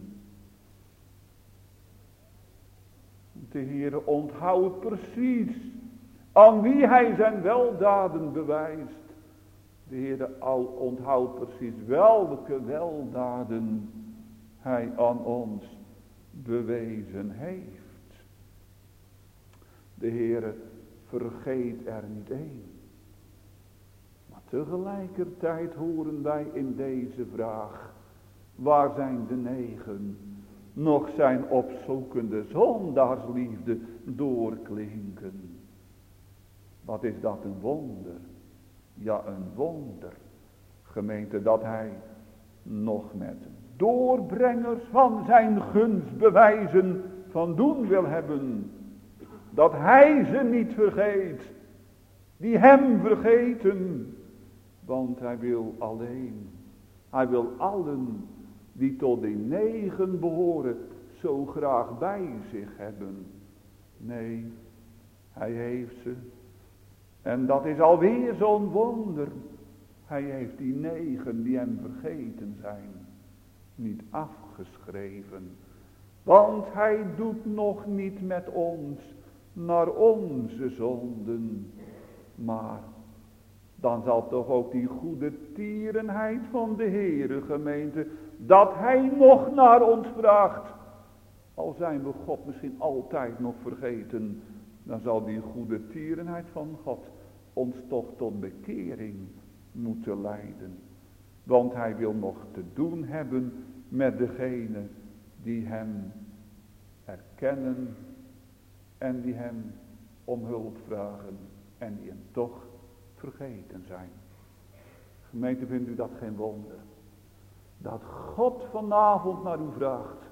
De Heere onthoudt precies aan wie hij zijn weldaden bewijst. De Heere onthoudt precies welke weldaden hij aan ons bewezen heeft. De Heere vergeet er niet één. Maar tegelijkertijd horen wij in deze vraag, waar zijn de 9? Nog zijn opzoekende zondaarsliefde doorklinken. Wat is dat een wonder? Ja, een wonder. Gemeente, dat hij nog met doorbrengers van zijn gunstbewijzen van doen wil hebben. Dat hij ze niet vergeet, die hem vergeten. Want hij wil alleen, hij wil allen die tot die 9 behoren zo graag bij zich hebben. Nee, hij heeft ze. En dat is alweer zo'n wonder. Hij heeft die 9 die hem vergeten zijn niet afgeschreven. Want hij doet nog niet met ons naar onze zonden. Maar dan zal toch ook die goede tierenheid van de Heere, gemeente, dat hij nog naar ons vraagt. Al zijn we God misschien altijd nog vergeten, dan zal die goede tierenheid van God ons toch tot bekering moeten leiden. Want hij wil nog te doen hebben met degene die hem erkennen en die hem om hulp vragen en die hem toch vergeten zijn. Gemeente, vindt u dat geen wonder? Dat God vanavond naar u vraagt,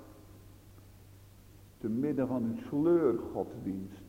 te midden van uw sleurgodsdienst.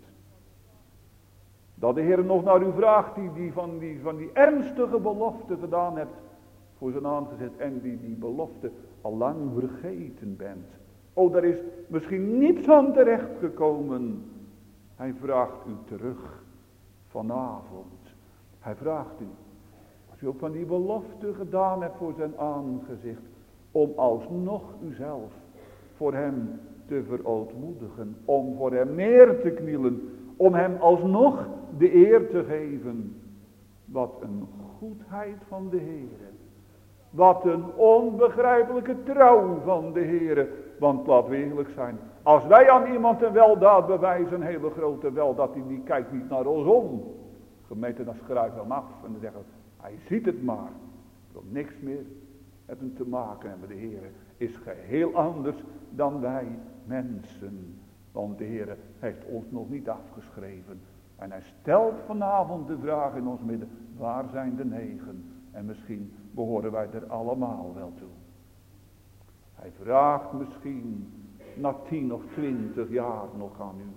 Dat de Heer nog naar u vraagt die van die ernstige belofte gedaan hebt voor zijn aangezet en die belofte al lang vergeten bent. Oh, daar is misschien niets aan terecht gekomen. Hij vraagt u terug vanavond. Hij vraagt u, als u ook van die belofte gedaan hebt voor zijn aangezicht, om alsnog uzelf voor hem te verootmoedigen, om voor hem neer te knielen, om hem alsnog de eer te geven. Wat een goedheid van de Heere. Wat een onbegrijpelijke trouw van de Heere. Want laat we eerlijk zijn, als wij aan iemand een weldaad bewijzen, een hele grote weldaad, die kijkt niet naar ons om. Gemeente, dan schrijven we hem af en dan zeggen we, hij ziet het maar. Ik wil niks meer met hem te maken hebben. De Heere is geheel anders dan wij mensen. Want de Heere heeft ons nog niet afgeschreven. En hij stelt vanavond de vraag in ons midden, waar zijn de 9? En misschien behoren wij er allemaal wel toe. Hij vraagt misschien na 10 of 20 jaar nog aan u.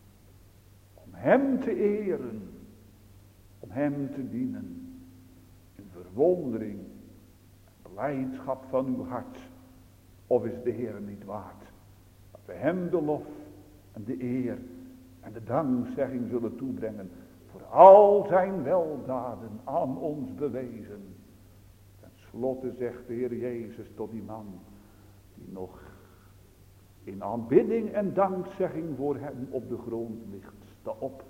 Om hem te eren. Om hem te dienen. In verwondering. Blijdschap van uw hart. Of is de Heer niet waard? Dat we hem de lof en de eer en de dankzegging zullen toebrengen. Voor al zijn weldaden aan ons bewezen. Ten slotte zegt de Heer Jezus tot die man die nog in aanbidding en dankzegging voor hem op de grond ligt. Sta op.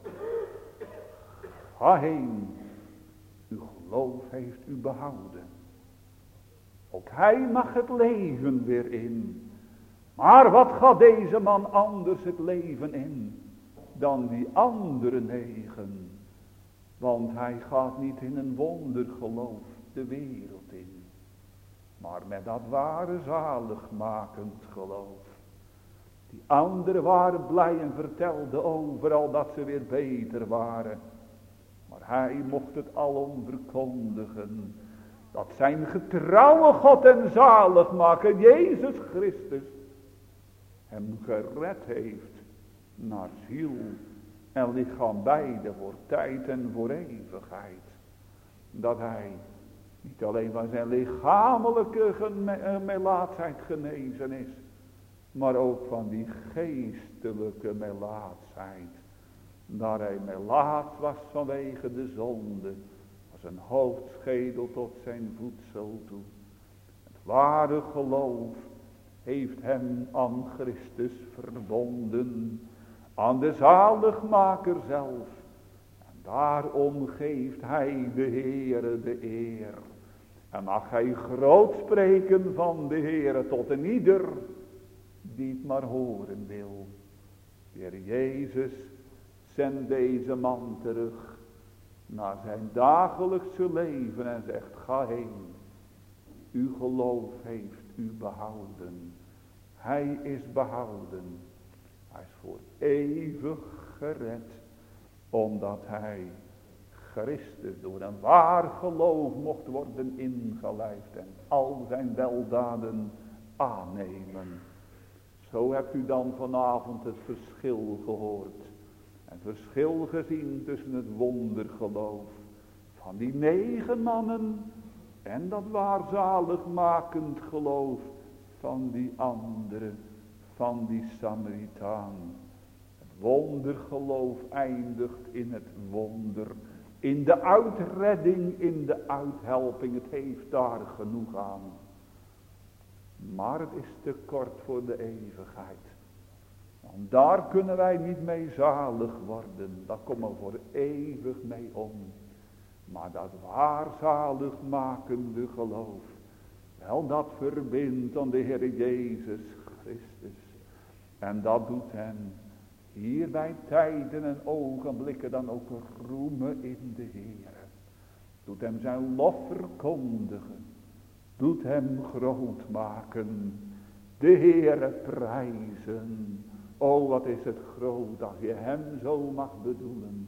Ga heen. Uw geloof heeft u behouden. Ook hij mag het leven weer in. Maar wat gaat deze man anders het leven in dan die andere 9? Want hij gaat niet in een wondergeloof de wereld in. Maar met dat ware zaligmakend geloof. Die anderen waren blij en vertelden overal dat ze weer beter waren. Maar hij mocht het alom verkondigen. Dat zijn getrouwe God en zaligmaker Jezus Christus hem gered heeft naar ziel en lichaam beide voor tijd en voor eeuwigheid. Dat hij niet alleen van zijn lichamelijke melaatsheid genezen is, maar ook van die geestelijke melaatsheid. Daar hij melaats was vanwege de zonde, als een hoofdschedel tot zijn voedsel toe. Het ware geloof heeft hem aan Christus verbonden, aan de zaligmaker zelf. En daarom geeft hij de Heere de eer. En mag hij groot spreken van de Heere tot een ieder die het maar horen wil. De Heer Jezus zendt deze man terug naar zijn dagelijkse leven en zegt, ga heen. Uw geloof heeft u behouden. Hij is behouden. Hij is voor eeuwig gered. Omdat hij Christus door een waar geloof mocht worden ingelijfd en al zijn weldaden aannemen. Zo hebt u dan vanavond het verschil gehoord. En verschil gezien tussen het wondergeloof van die 9 mannen en dat waarzaligmakend geloof van die andere, van die Samaritaan. Het wondergeloof eindigt in het wonder, in de uitredding, in de uithelping. Het heeft daar genoeg aan. Maar het is te kort voor de eeuwigheid. Want daar kunnen wij niet mee zalig worden. Daar komen we voor eeuwig mee om. Maar dat waar zaligmakende geloof, wel dat verbindt aan de Heer Jezus Christus. En dat doet hem hier bij tijden en ogenblikken dan ook roemen in de Heer. Doet hem zijn lof verkondigen. Doet hem groot maken. De Heere prijzen. O, wat is het groot dat je hem zo mag bedoelen.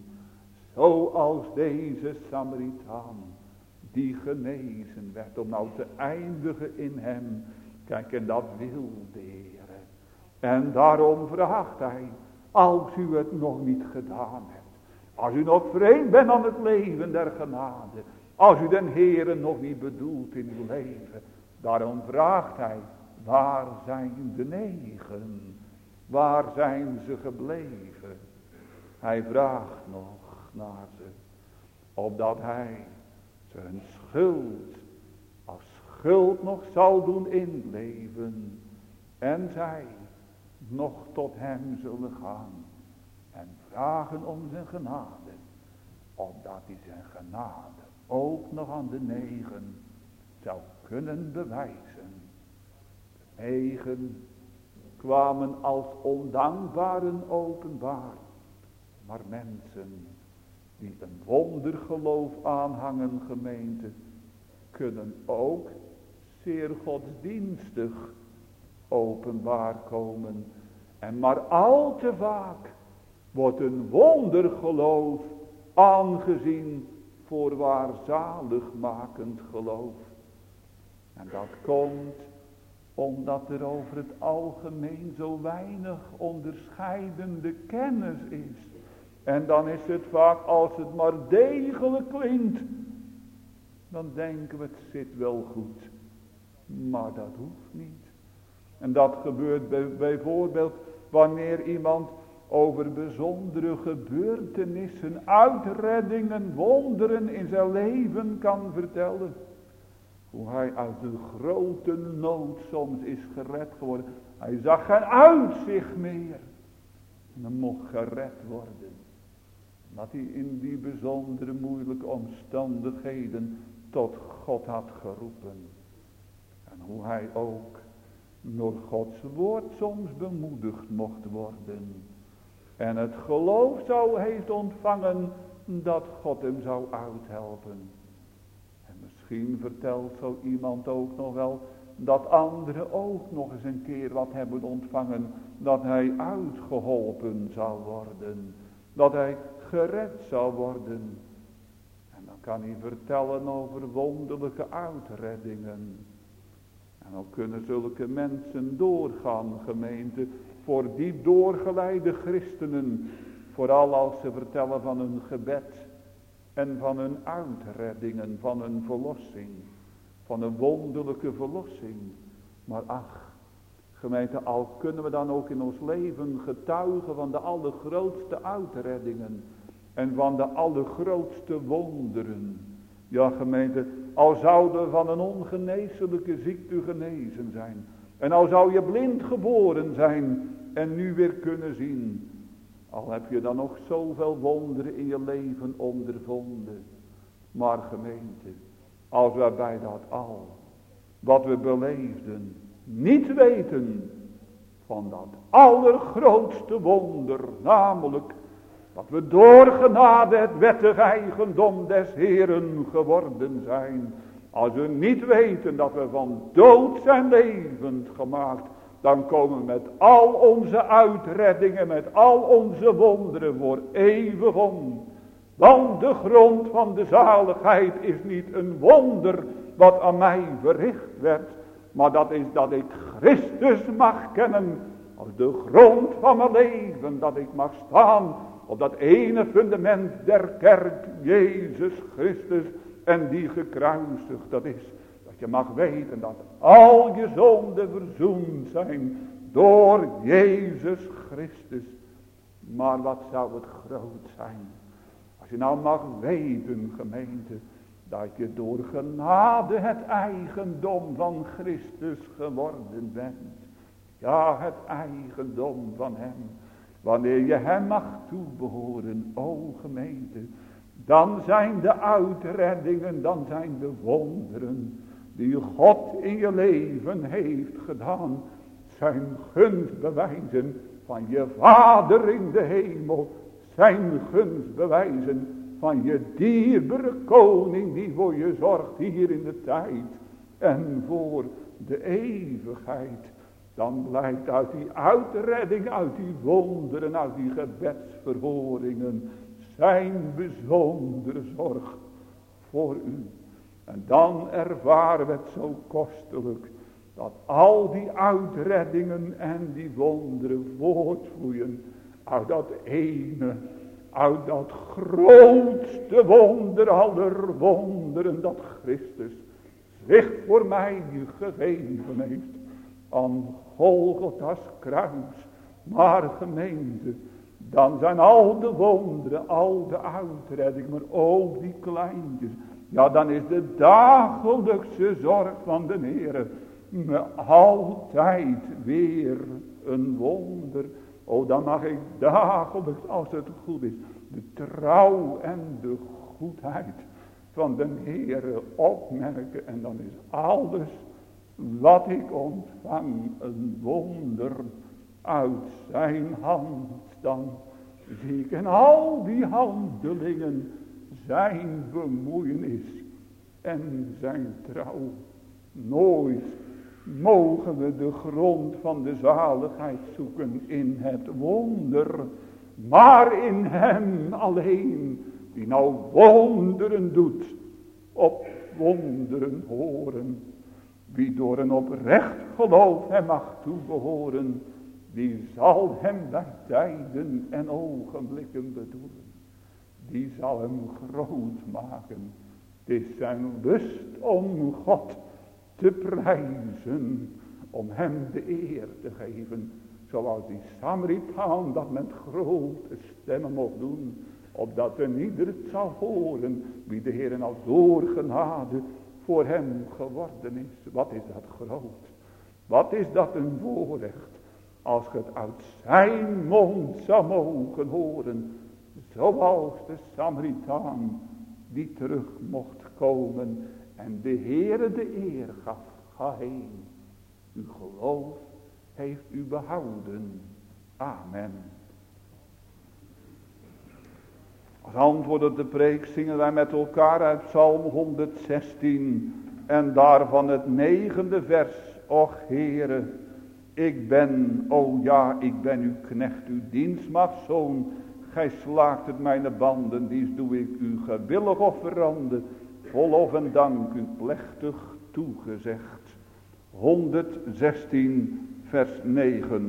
Zoals deze Samaritaan die genezen werd. Om nou te eindigen in hem. Kijk, en dat wil de Heere. En daarom vraagt hij. Als u het nog niet gedaan hebt. Als u nog vreemd bent aan het leven der genade. Als u den Heere nog niet bedoelt in uw leven. Daarom vraagt hij. Waar zijn de 9? Waar zijn ze gebleven? Hij vraagt nog naar ze. Opdat hij ze hun schuld als schuld nog zal doen inleven. En zij nog tot hem zullen gaan. En vragen om zijn genade. Opdat hij zijn genade ook nog aan de 9 zou kunnen bewijzen. De 9 kwamen als ondankbaren openbaar. Maar mensen die een wondergeloof aanhangen, gemeente, kunnen ook zeer godsdienstig openbaar komen. En maar al te vaak wordt een wondergeloof aangezien voor waar zaligmakend geloof. En dat komt omdat er over het algemeen zo weinig onderscheidende kennis is. En dan is het vaak, als het maar degelijk klinkt, dan denken we het zit wel goed. Maar dat hoeft niet. En dat gebeurt bijvoorbeeld wanneer iemand over bijzondere gebeurtenissen, uitreddingen, wonderen in zijn leven kan vertellen. Hoe hij uit een grote nood soms is gered geworden. Hij zag geen uitzicht meer. En dan mocht gered worden. Dat hij in die bijzondere moeilijke omstandigheden tot God had geroepen. En hoe hij ook door Gods woord soms bemoedigd mocht worden. En het geloof zo heeft ontvangen dat God hem zou uithelpen. En misschien vertelt zo iemand ook nog wel dat anderen ook nog eens een keer wat hebben ontvangen. Dat hij uitgeholpen zou worden. Dat hij gered zou worden. En dan kan hij vertellen over wonderlijke uitreddingen. En dan kunnen zulke mensen doorgaan, gemeente, voor diep doorgeleide christenen. Vooral als ze vertellen van hun gebed en van hun uitreddingen, van hun verlossing. Van een wonderlijke verlossing. Maar ach, gemeente, al kunnen we dan ook in ons leven getuigen van de allergrootste uitreddingen. En van de allergrootste wonderen. Ja, gemeente, al zouden we van een ongeneeslijke ziekte genezen zijn. En al zou je blind geboren zijn en nu weer kunnen zien. Al heb je dan nog zoveel wonderen in je leven ondervonden. Maar gemeente, als wij bij dat al wat we beleefden niet weten van dat allergrootste wonder, namelijk dat we door genade het wettig eigendom des Heeren geworden zijn. Als we niet weten dat we van dood zijn levend gemaakt, dan komen we met al onze uitreddingen, met al onze wonderen voor eeuwig om. Want de grond van de zaligheid is niet een wonder wat aan mij verricht werd. Maar dat is dat ik Christus mag kennen als de grond van mijn leven. Dat ik mag staan op dat ene fundament der kerk, Jezus Christus. En die gekruisigd dat is. Dat je mag weten dat al je zonden verzoend zijn door Jezus Christus. Maar wat zou het groot zijn. Als je nou mag weten, gemeente, dat je door genade het eigendom van Christus geworden bent. Ja, het eigendom van hem. Wanneer je hem mag toebehoren, o gemeente, dan zijn de uitreddingen, dan zijn de wonderen die God in je leven heeft gedaan, zijn gunstbewijzen van je Vader in de hemel, zijn gunstbewijzen van je dierbare koning die voor je zorgt hier in de tijd en voor de eeuwigheid. Dan blijkt uit die uitredding, uit die wonderen, uit die gebedsverhoringen zijn bijzondere zorg voor u. En dan ervaren we het zo kostelijk dat al die uitreddingen en die wonderen voortvloeien uit dat ene, uit dat grootste wonder aller wonderen dat Christus zich voor mij gegeven heeft aan Golgotha's kruis. Maar gemeente, dan zijn al de wonderen, al de uitreddingen, maar ook die kleintjes. Ja, dan is de dagelijkse zorg van de Heere me altijd weer een wonder. Oh, dan mag ik dagelijks, als het goed is, de trouw en de goedheid van de Heere opmerken. En dan is alles wat ik ontvang een wonder uit zijn hand. Dan zie ik in al die handelingen zijn bemoeienis en zijn trouw. Nooit mogen we de grond van de zaligheid zoeken in het wonder, maar in hem alleen, die nou wonderen doet, op wonderen horen. Wie door een oprecht geloof hem mag toebehoren, die zal hem bij tijden en ogenblikken bedoelen. Die zal hem groot maken. Het is zijn lust om God te prijzen, om hem de eer te geven. Zoals die Samaritaan dat met grote stemmen mocht doen, opdat een ieder het zou horen wie de Heer al door genade voor hem geworden is. Wat is dat groot. Wat is dat een voorrecht. Als je het uit zijn mond zou mogen horen. Zoals de Samaritaan die terug mocht komen. En de Heere de eer gaf. Ga heen. Uw geloof heeft u behouden. Amen. Als antwoord op de preek zingen wij met elkaar uit Psalm 116. En daarvan het 9e vers. Och Heere, ik ben, o ja, ik ben uw knecht, uw dienstmaagdzoon. Gij slaakt het mijn banden, dies doe ik u gewillig offerande. Vol lof en dank u plechtig toegezegd. 116 vers 9.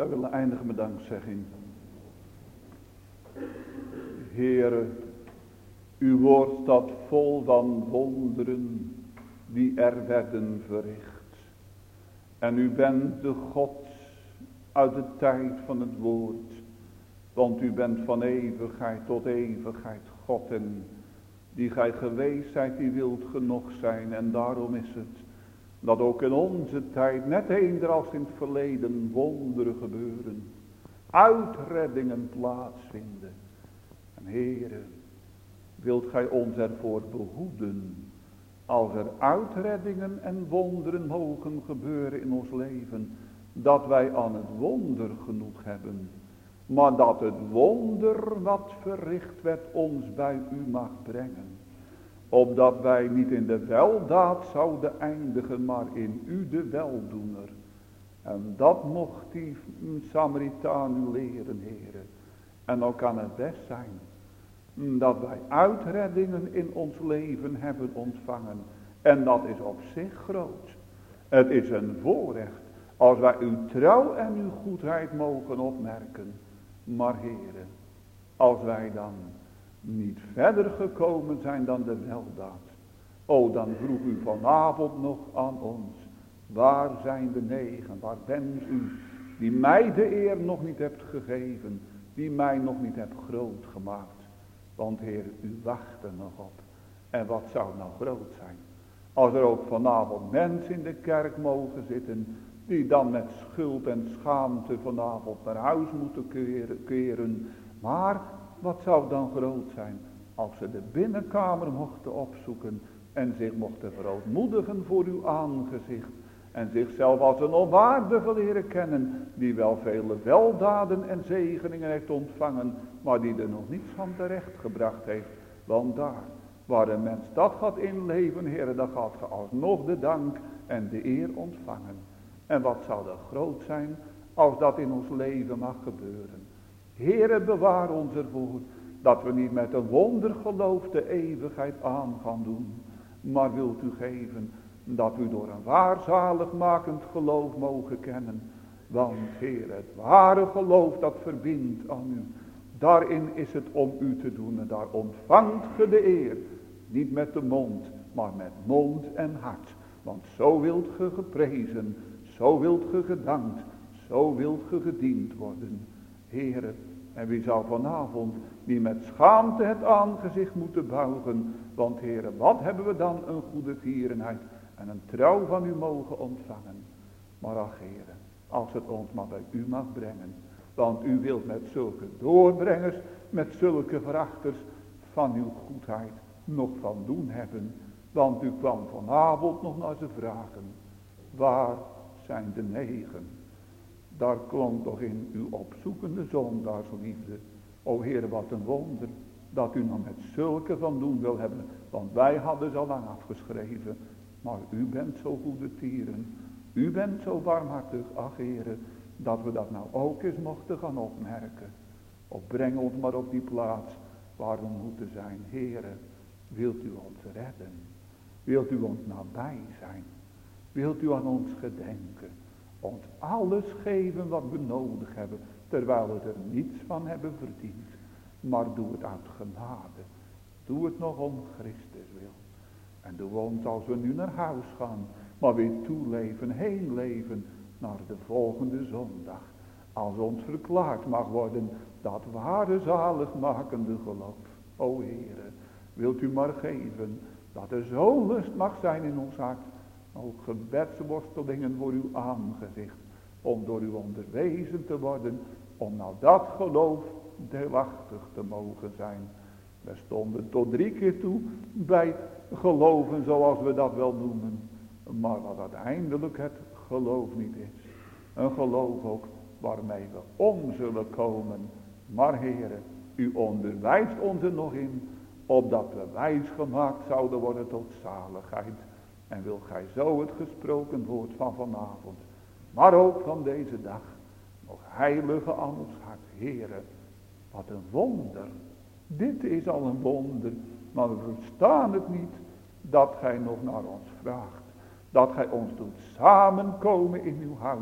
Wij willen eindigen met dankzegging. Heere, uw woord staat vol van wonderen die er werden verricht. En u bent de God uit de tijd van het woord. Want u bent van eeuwigheid tot eeuwigheid God. En die gij geweest zijt, die wilt genoeg zijn. En daarom is het dat ook in onze tijd, net eender als in het verleden, wonderen gebeuren. Uitreddingen plaatsvinden. En Heere, wilt gij ons ervoor behoeden, als er uitreddingen en wonderen mogen gebeuren in ons leven, dat wij aan het wonder genoeg hebben, maar dat het wonder wat verricht werd ons bij u mag brengen, opdat wij niet in de weldaad zouden eindigen, maar in u de weldoener. En dat mocht die Samaritaan u leren, Heere. En dan kan het best zijn dat wij uitreddingen in ons leven hebben ontvangen. En dat is op zich groot. Het is een voorrecht als wij uw trouw en uw goedheid mogen opmerken. Maar Heere, als wij dan niet verder gekomen zijn dan de weldaad. O, dan vroeg u vanavond nog aan ons. Waar zijn de 9? Waar bent u die mij de eer nog niet hebt gegeven. Die mij nog niet hebt groot gemaakt. Want Heer, u wacht er nog op. En wat zou nou groot zijn? Als er ook vanavond mensen in de kerk mogen zitten, die dan met schuld en schaamte vanavond naar huis moeten keren. Maar wat zou dan groot zijn? Als ze de binnenkamer mochten opzoeken en zich mochten verootmoedigen voor uw aangezicht. En zichzelf als een onwaardige leren kennen, die wel vele weldaden en zegeningen heeft ontvangen, maar die er nog niets van terecht gebracht heeft. Want daar, waar een mens dat gaat inleven, Heere, dan gaat ge alsnog de dank en de eer ontvangen. En wat zou dat groot zijn, als dat in ons leven mag gebeuren. Heere, bewaar ons ervoor, dat we niet met een wondergeloof de eeuwigheid aan gaan doen, maar wilt u geven dat u door een waarzaligmakend geloof mogen kennen. Want Heer, het ware geloof dat verbindt aan u. Daarin is het om u te doen en daar ontvangt ge de eer. Niet met de mond, maar met mond en hart. Want zo wilt ge geprezen, zo wilt ge gedankt, zo wilt ge gediend worden. Heer, en wie zou vanavond niet met schaamte het aangezicht moeten buigen. Want Heer, wat hebben we dan een goede tierenheid en een trouw van u mogen ontvangen. Maar ach Heere, als het ons maar bij u mag brengen. Want u wilt met zulke doorbrengers, met zulke verachters van uw goedheid nog van doen hebben. Want u kwam vanavond nog naar ze vragen. Waar zijn de 9? Daar klonk toch in uw opzoekende zondaarsliefde. O Heere, wat een wonder dat u nog met zulke van doen wil hebben. Want wij hadden ze al lang afgeschreven. Maar u bent zo goede tieren. U bent zo barmhartig, ach Heere, dat we dat nou ook eens mochten gaan opmerken. Of breng ons maar op die plaats waar we moeten zijn. Heere, wilt u ons redden? Wilt u ons nabij zijn? Wilt u aan ons gedenken? Ons alles geven wat we nodig hebben, terwijl we er niets van hebben verdiend. Maar doe het uit genade. Doe het nog om Christus wil. En doe ons als we nu naar huis gaan, maar weer toeleven, heen leven naar de volgende zondag. Als ons verklaard mag worden dat ware zaligmakende geloof. O Heere, wilt u maar geven dat er zo lust mag zijn in ons hart. Ook gebedsworstelingen voor uw aangezicht. Om door u onderwezen te worden. Om nou dat geloof deelachtig te mogen zijn. We stonden tot 3 keer toe bij geloven zoals we dat wel noemen. Maar wat uiteindelijk het geloof niet is. Een geloof ook waarmee we om zullen komen. Maar Heere, u onderwijst ons er nog in. Opdat we wijs gemaakt zouden worden tot zaligheid. En wil gij zo het gesproken woord van vanavond. Maar ook van deze dag. Nog heilige aan ons hart. Heere, wat een wonder. Dit is al een wonder. Maar we verstaan het niet. Dat gij nog naar ons vraagt. Dat gij ons doet samenkomen in uw huis.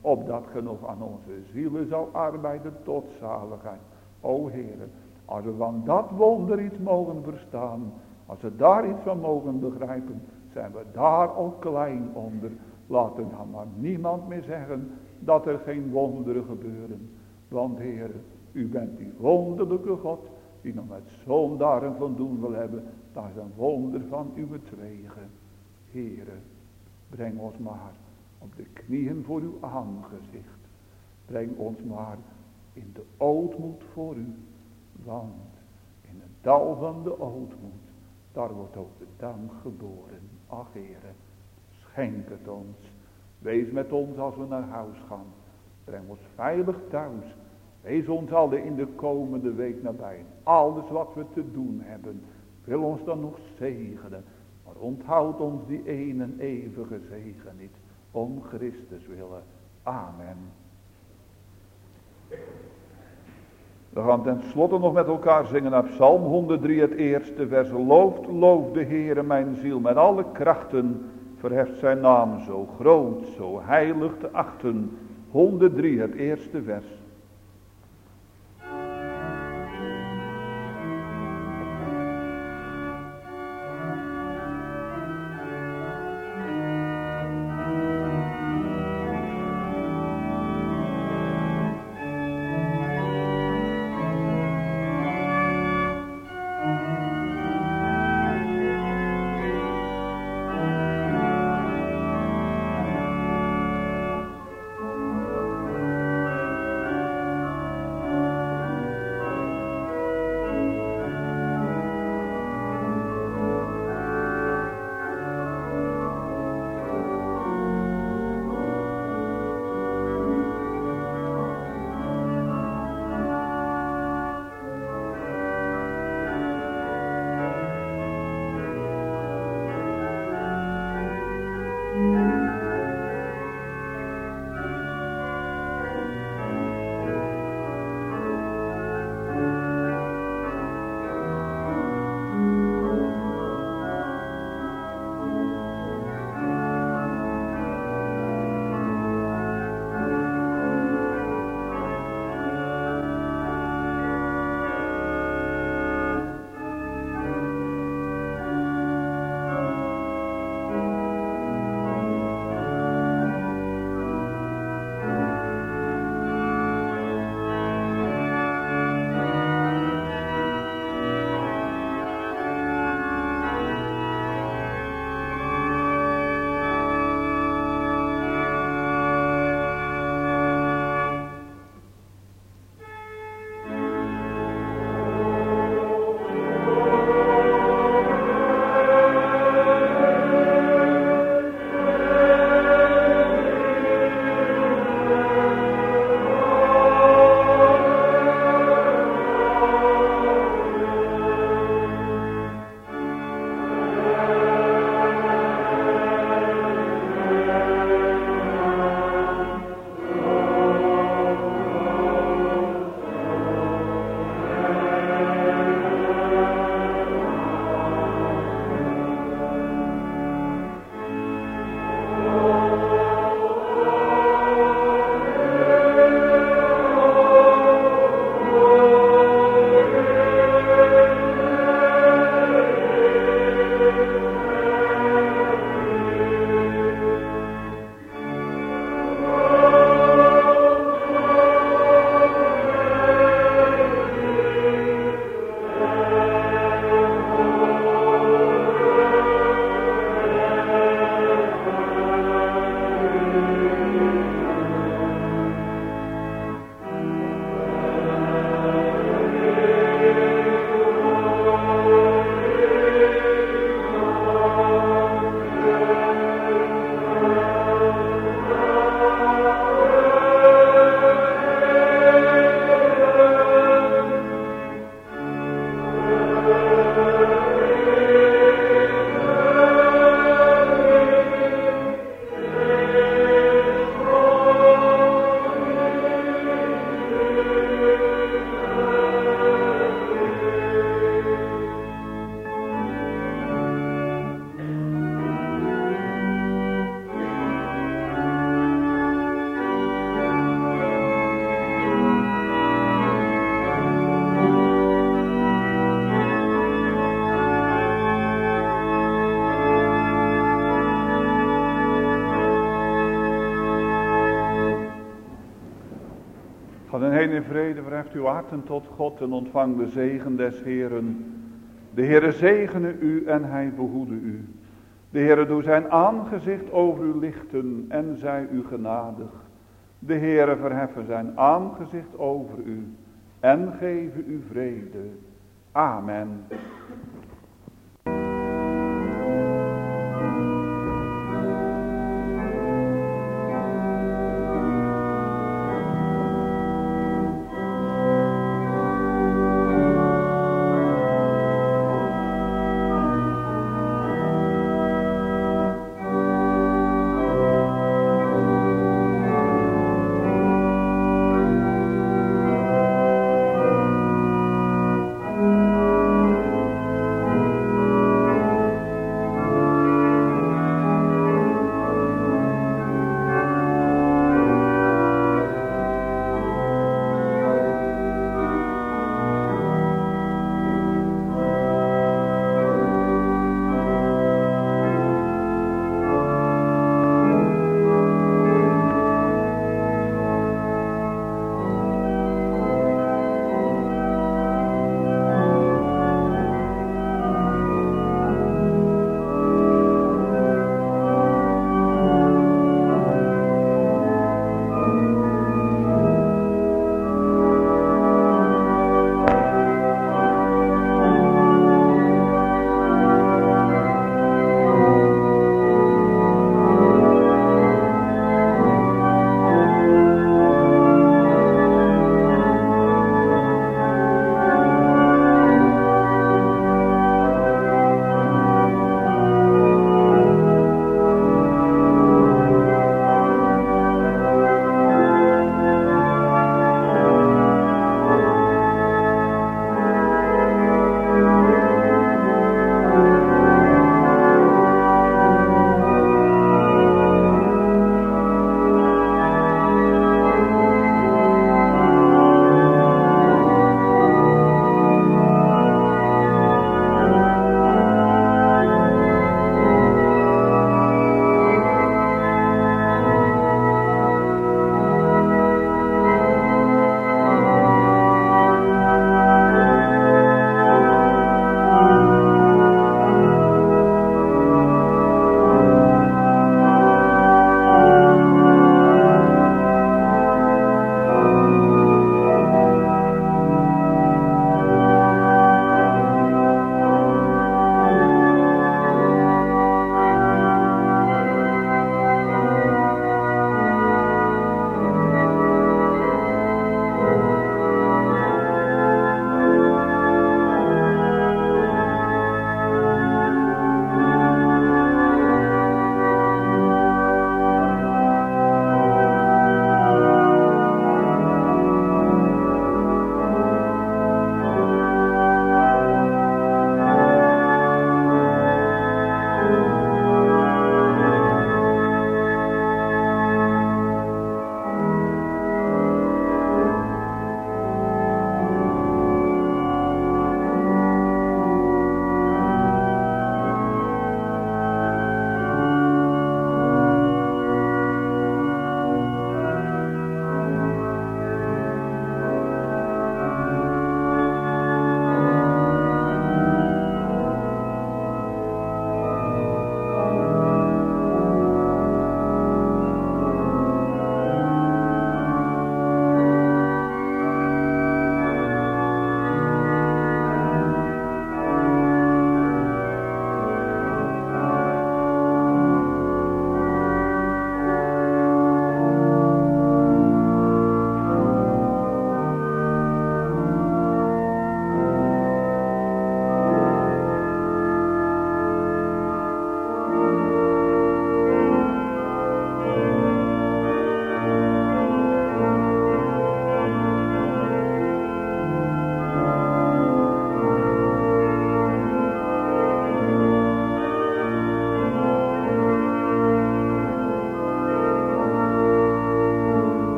opdat ge nog aan onze zielen zou arbeiden tot zaligheid. O Heere, als we van dat wonder iets mogen verstaan, als we daar iets van mogen begrijpen, zijn we daar al klein onder. Laten dan maar niemand meer zeggen dat er geen wonderen gebeuren. Want Heere, u bent die wonderlijke God, die nog met zondaren van doen wil hebben. Dat is een wonder van uw wegen. Heere, breng ons maar op de knieën voor uw aangezicht. Breng ons maar in de ootmoed voor u. Want in het dal van de ootmoed, daar wordt ook de dank geboren. Ach Heere, schenk het ons. Wees met ons als we naar huis gaan. Breng ons veilig thuis. Wees ons allen in de komende week nabij. Alles wat we te doen hebben, wil ons dan nog zegenen. Maar onthoud ons die ene eeuwige zegen niet. Om Christus willen. Amen. We gaan tenslotte nog met elkaar zingen naar Psalm 103, het eerste vers. Loof de Heere mijn ziel met alle krachten. Verheft zijn naam zo groot, zo heilig te achten. 103, het eerste vers. Ga dan heen in vrede, verheft uw harten tot God en ontvang de zegen des Heeren. De Heere zegene u en hij behoede u. De Heere doe zijn aangezicht over u lichten en zij u genadig. De Heere verheffen zijn aangezicht over u en geven u vrede. Amen.